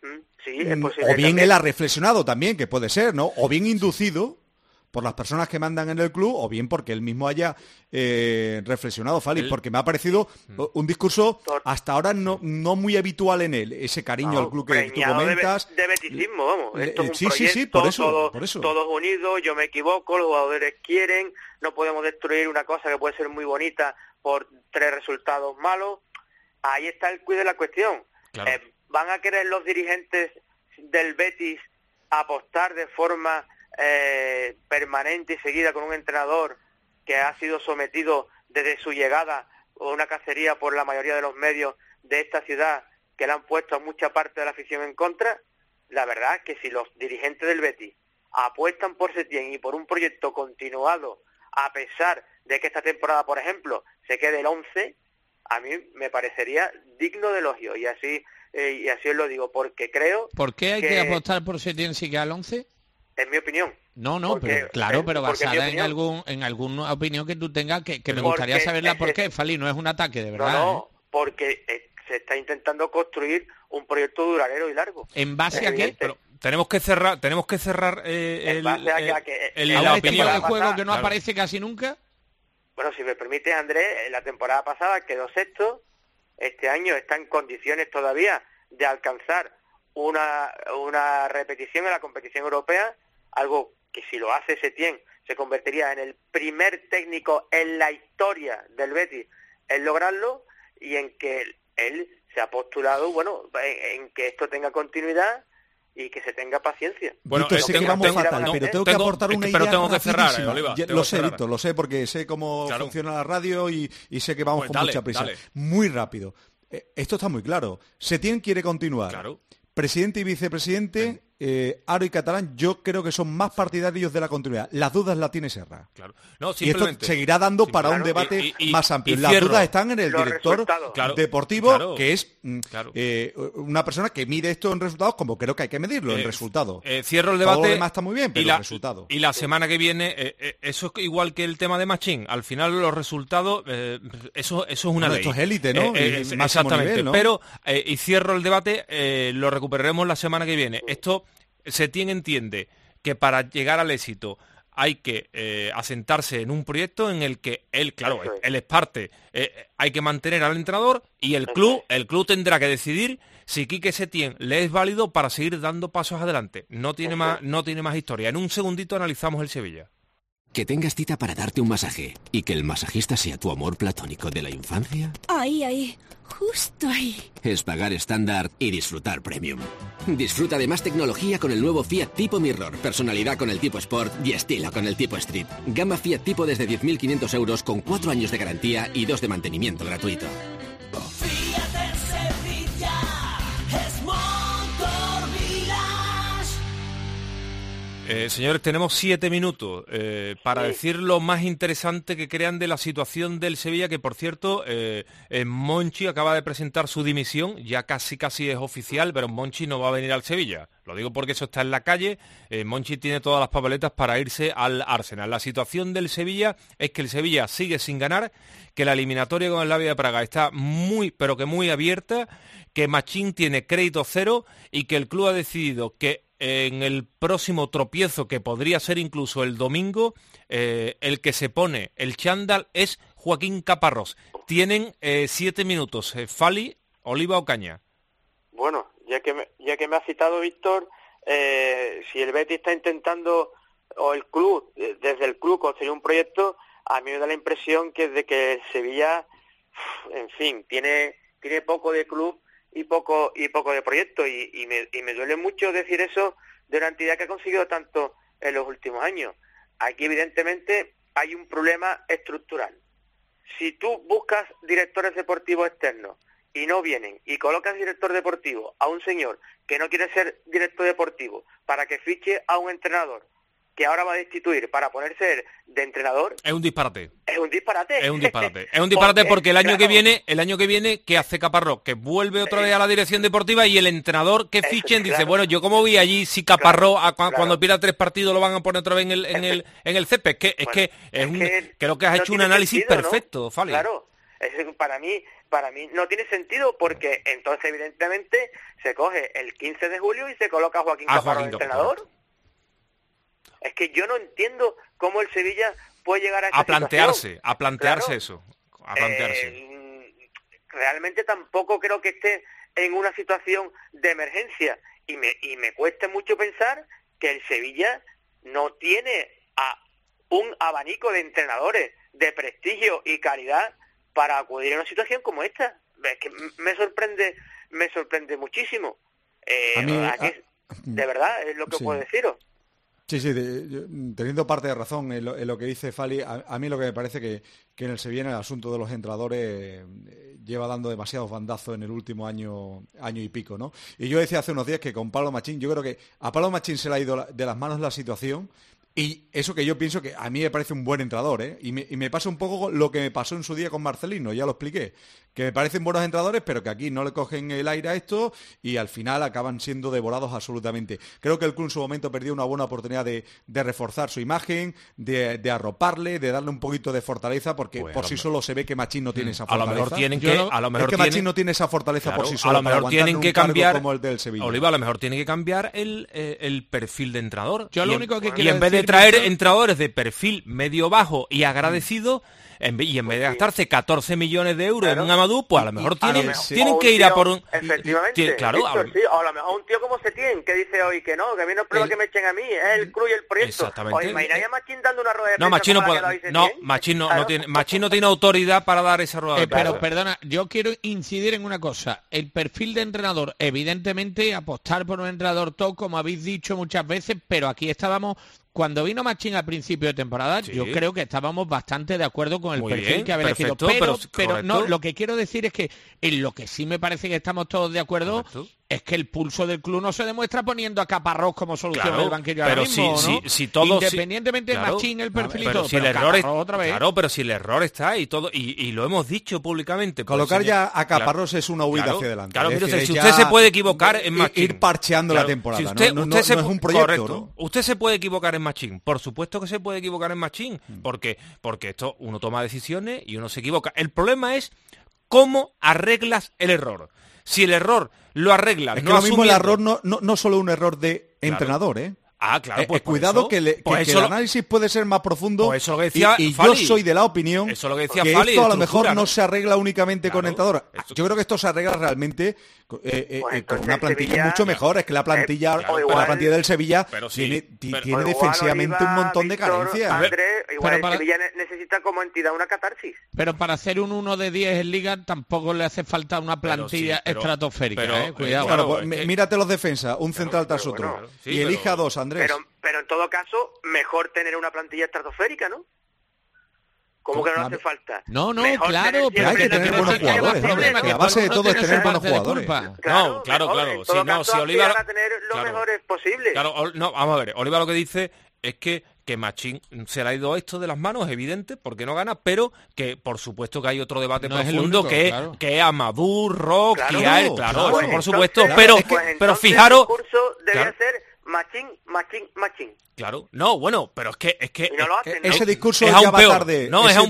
Sí, es posible. O bien él ha reflexionado también, que puede ser, ¿no? O bien inducido por las personas que mandan en el club, o bien porque él mismo haya reflexionado, Fali, porque me ha parecido un discurso hasta ahora no muy habitual en él, ese cariño al club que tú comentas. De beticismo, vamos. Esto es un sí, proyecto, por eso. Todos unidos, yo me equivoco, los jugadores quieren, no podemos destruir una cosa que puede ser muy bonita por 3 resultados malos. Ahí está el quid de la cuestión. Claro. ¿Van a querer los dirigentes del Betis apostar de forma permanente y seguida con un entrenador que ha sido sometido desde su llegada a una cacería por la mayoría de los medios de esta ciudad, que le han puesto a mucha parte de la afición en contra? La verdad es que si los dirigentes del Betis apuestan por Setién y por un proyecto continuado, a pesar de que esta temporada, por ejemplo, se quede el 11, a mí me parecería digno de elogio, y así os lo digo, porque creo... ¿Por qué hay que apostar por Setién si queda el 11? Es mi opinión. No, porque, pero basada en alguna opinión que tú tengas, que me gustaría saberla por qué, Fali, no es un ataque, de verdad. No, porque se está intentando construir un proyecto duradero y largo. ¿En base a qué? Pero tenemos que cerrar la opinión del juego que no aparece casi nunca. Bueno, si me permite, Andrés, la temporada pasada quedó sexto, este año está en condiciones todavía de alcanzar una repetición en la competición europea, algo que si lo hace Setién se convertiría en el primer técnico en la historia del Betis en lograrlo, y en que él se ha postulado, bueno, en que esto tenga continuidad y que se tenga paciencia. Bueno, sé que vamos fatal, pero tengo que aportar una idea. Pero tengo que cerrar, Oliva. Lo sé, Víctor, lo sé, porque sé cómo funciona la radio y sé que vamos con mucha prisa. Muy rápido. Esto está muy claro. Setién quiere continuar. Claro. Presidente y vicepresidente, Aro y Catalán, yo creo que son más partidarios de la continuidad. Las dudas las tiene Serra. Claro. No, y esto seguirá dando para un debate más amplio. Las dudas están en el director deportivo, que es una persona que mide esto en resultados como creo que hay que medirlo, en resultados. Cierro el debate. Todo lo demás está muy bien, pero el resultado. Y la semana que viene, eso es igual que el tema de Machín. Al final los resultados, eso es una ley. Esto es élite, ¿no? Exactamente. Nivel, ¿no? Pero, y cierro el debate, lo recuperaremos la semana que viene. Esto... Setién entiende que para llegar al éxito hay que asentarse en un proyecto en el que él, claro, él es parte, hay que mantener al entrenador, y el club tendrá que decidir si Quique Setién le es válido para seguir dando pasos adelante. No tiene más historia. En un segundito analizamos el Sevilla. Que tengas cita para darte un masaje y que el masajista sea tu amor platónico de la infancia. Ahí, justo ahí. Es pagar estándar y disfrutar premium. Disfruta de más tecnología con el nuevo Fiat Tipo Mirror, personalidad con el tipo Sport y estilo con el tipo Street. Gama Fiat Tipo desde 10.500 euros con 4 años de garantía y 2 de mantenimiento gratuito. Fiat en Sevilla es Motor Village. Señores, tenemos 7 minutos para decir lo más interesante que crean de la situación del Sevilla, que por cierto, Monchi acaba de presentar su dimisión, ya casi es oficial, pero Monchi no va a venir al Sevilla. Lo digo porque eso está en la calle. Monchi tiene todas las papeletas para irse al Arsenal. La situación del Sevilla es que el Sevilla sigue sin ganar, que la eliminatoria con el Slavia de Praga está muy abierta, que Machín tiene crédito cero y que el club ha decidido que en el próximo tropiezo, que podría ser incluso el domingo, el que se pone el chándal es Joaquín Caparrós. Tienen 7 minutos. Fali, Oliva o Caña. Bueno, ya que me ha citado Víctor, si el Betis está intentando, o el club, desde el club construir un proyecto, a mí me da la impresión que de que el Sevilla, en fin, tiene poco de club y poco de proyecto, y me duele mucho decir eso de una entidad que ha conseguido tanto en los últimos años. Aquí evidentemente hay un problema estructural. Si tú buscas directores deportivos externos y no vienen, y colocas director deportivo a un señor que no quiere ser director deportivo para que fiche a un entrenador que ahora va a destituir para ponerse de entrenador, es un disparate. Es un disparate. Es un disparate porque el año que viene, ¿qué hace Caparrós? Que vuelve otra vez a la dirección deportiva, y el entrador que fichen dice, bueno, yo como vi allí, si Caparrós cuando pierda 3 partidos lo van a poner otra vez en el césped. Creo que has hecho un análisis perfecto, ¿no? Fali. Claro, para para mí no tiene sentido, porque entonces evidentemente se coge el 15 de julio y se coloca a Joaquín Caparrós de entrenador. Es que yo no entiendo cómo el Sevilla puede llegar a esa plantearse claro, eso, a plantearse. Realmente tampoco creo que esté en una situación de emergencia, y me cuesta mucho pensar que el Sevilla no tiene un abanico de entrenadores de prestigio y calidad para acudir a una situación como esta. Es que me sorprende muchísimo. De verdad, es lo que puedo deciros. Sí, teniendo parte de razón en lo que dice Fali, a mí lo que me parece que en el Sevilla, el asunto de los entrenadores, lleva dando demasiados bandazos en el último año y pico, ¿no? Y yo decía hace unos días que con Pablo Machín, yo creo que a Pablo Machín se le ha ido de las manos la situación, y eso que yo pienso que a mí me parece un buen entrenador, ¿eh? Y me pasa un poco lo que me pasó en su día con Marcelino, ya lo expliqué, que me parecen buenos entrenadores, pero que aquí no le cogen el aire a esto y al final acaban siendo devorados absolutamente. Creo que el club en su momento perdió una buena oportunidad de reforzar su imagen, de arroparle, de darle un poquito de fortaleza, porque pues por sí solo se ve que Machín no tiene esa fortaleza. A lo mejor Machín no tiene esa fortaleza por sí solo. A lo mejor tienen que cambiar, como el del Sevilla. Oliva, a lo mejor tiene que cambiar el perfil de entrenador. Yo lo único que quiero en vez de traer entrenadores de perfil medio bajo y agradecido, en vez de gastarse 14 millones de euros en un Amadou, pues a lo mejor tienen que ir a por un... Efectivamente, claro, Víctor, sí, o a lo mejor un tío como Setién, que dice hoy que no, que a mí no es prueba que me echen a mí, es el club y el proyecto. Exactamente. O imagináis a Machín dando una rueda de prensa. Machín no tiene autoridad para dar esa rueda de prensa. Pero perdona, yo quiero incidir en una cosa. El perfil de entrenador, evidentemente, apostar por un entrenador top, como habéis dicho muchas veces, pero aquí estábamos... Cuando vino Machín al principio de temporada, yo creo que estábamos bastante de acuerdo con el perfil que había elegido. Pero no, lo que quiero decir es que en lo que sí me parece que estamos todos de acuerdo es que el pulso del club no se demuestra poniendo a Caparrós como solución del banquillo ahora mismo, ¿no? Independientemente de Machín, el perfil y todo, si el error otra vez. Claro, pero si el error está y todo, y lo hemos dicho públicamente. Colocar ya a Caparrós es una huida hacia adelante. Claro, entonces, si usted se puede equivocar en Machín. Ir parcheando la temporada, no es un proyecto, ¿no? Usted se puede equivocar en Machín, por supuesto que se puede equivocar en Machín, porque esto uno toma decisiones y uno se equivoca. El problema es cómo arreglas el error. Si el error lo arreglas... Es que lo mismo el error no solo un error de entrenador, ¿eh? Claro, pues cuidado eso, que el análisis puede ser más profundo, pues eso lo que decía y Fali, yo soy de la opinión eso lo que decía que Fali, esto a lo mejor no se arregla únicamente con entrenador. Yo creo que esto se arregla realmente con una plantilla Sevilla, mucho mejor. Es que la plantilla la plantilla del Sevilla tiene defensivamente un montón de carencias. Igual el Sevilla necesita como entidad una catarsis. Pero para hacer un 1 de 10 en Liga tampoco le hace falta una plantilla estratosférica. Cuidado. Claro, mírate los defensas, un central tras otro. Y elige a dos, Andrés. Pero en todo caso, mejor tener una plantilla estratosférica, ¿no? ¿Cómo que no hace falta? No, claro, pero hay que tener buenos jugadores. La base de todo es tener buenos jugadores. Claro. Si Oliva van a tener lo mejores posible. Claro, vamos a ver. Oliva lo que dice es que Machín se le ha ido esto de las manos, es evidente, porque no gana, pero que por supuesto que hay otro debate profundo que es Amadou, Rock, Kiaer, eso por supuesto, pero fijaros... El discurso debe ser Machín. Claro, pero es que no lo hacen, ese discurso ya va tarde.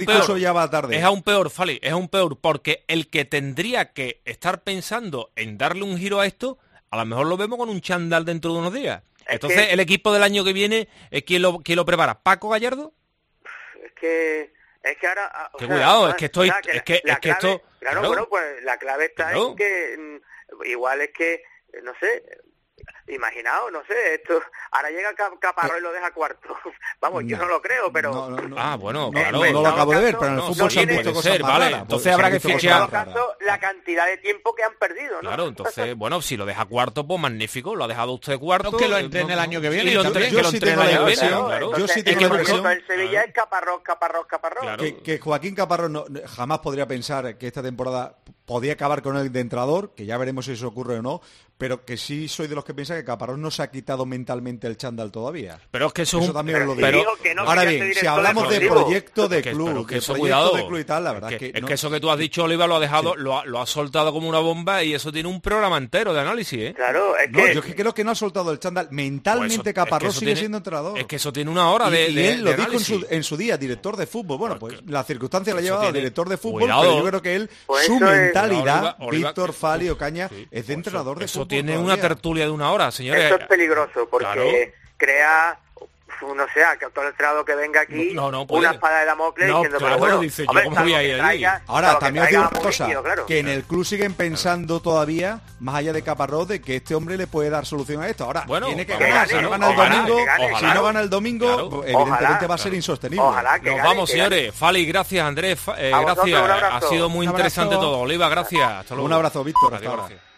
Es aún peor, Fali, es aún peor, porque el que tendría que estar pensando en darle un giro a esto, a lo mejor lo vemos con un chándal dentro de unos días. Entonces, el equipo del año que viene, ¿quién lo prepara? ¿Paco Gallardo? Es que ahora... Cuidado, es que esto... Claro, bueno, pues la clave está en que igual es que, no sé... Imaginaos, no sé, esto ahora llega Caparrós y lo deja cuarto. Vamos, yo no lo creo, pero... claro. No lo acabo de ver, pero en el fútbol se han visto cosas más raras. Entonces habrá que fichar... En todo caso, la cantidad de tiempo que han perdido, ¿no? Claro, entonces, si lo deja cuarto, pues magnífico, lo ha dejado usted cuarto. Que lo entrene el año que viene. Yo sí tengo la impresión. Yo sí tengo la impresión. El Sevilla es Caparrós. Que Joaquín Caparrós jamás podría pensar que esta temporada podía acabar con él de entrenador, que ya veremos si eso ocurre o no, pero que sí soy de los que piensa que Caparrós no se ha quitado mentalmente el chándal todavía. Pero es que eso también os lo digo. Ahora bien, si hablamos de proyecto de club, y tal, la verdad es que eso que tú has dicho, Oliva, lo ha dejado, lo ha soltado como una bomba, y eso tiene un programa entero de análisis, ¿eh? Claro, yo creo que no ha soltado el chándal. Mentalmente Caparrós sigue siendo entrenador. Es que eso tiene una hora de y él lo dijo en su día, director de fútbol. Bueno, pues la circunstancia la ha llevado a director de fútbol, pero yo creo que él, su mentalidad mentalidad, Oliva, Víctor Fali Ocaña es de entrenador de eso fútbol tiene todavía. una tertulia de 1 hora, señores. Eso es peligroso porque Claro. crea, no sé, que todo el entrenador que venga aquí, no puede. una espada de Damocles No, diciendo, claro, pero bueno, dice, yo hombre, cómo voy a ir allí. Ahora, también os digo una cosa, Mourinho, claro. que en el club siguen pensando todavía, más allá de Caparrós, de que este hombre le puede dar solución a esto. Ahora, Bueno, tiene que vamos, ganar, que si no gane, gana el ojalá, domingo, que gane, si claro. no gana el domingo, Claro. pues, evidentemente Ojalá, va a ser insostenible. Nos vamos, señores. Fali, gracias, Andrés. vosotros, Gracias. un abrazo. Ha sido muy Un interesante abrazo. todo. Oliva, gracias. Hasta luego. Un abrazo, Víctor. Adiós, Hasta ahora. gracias.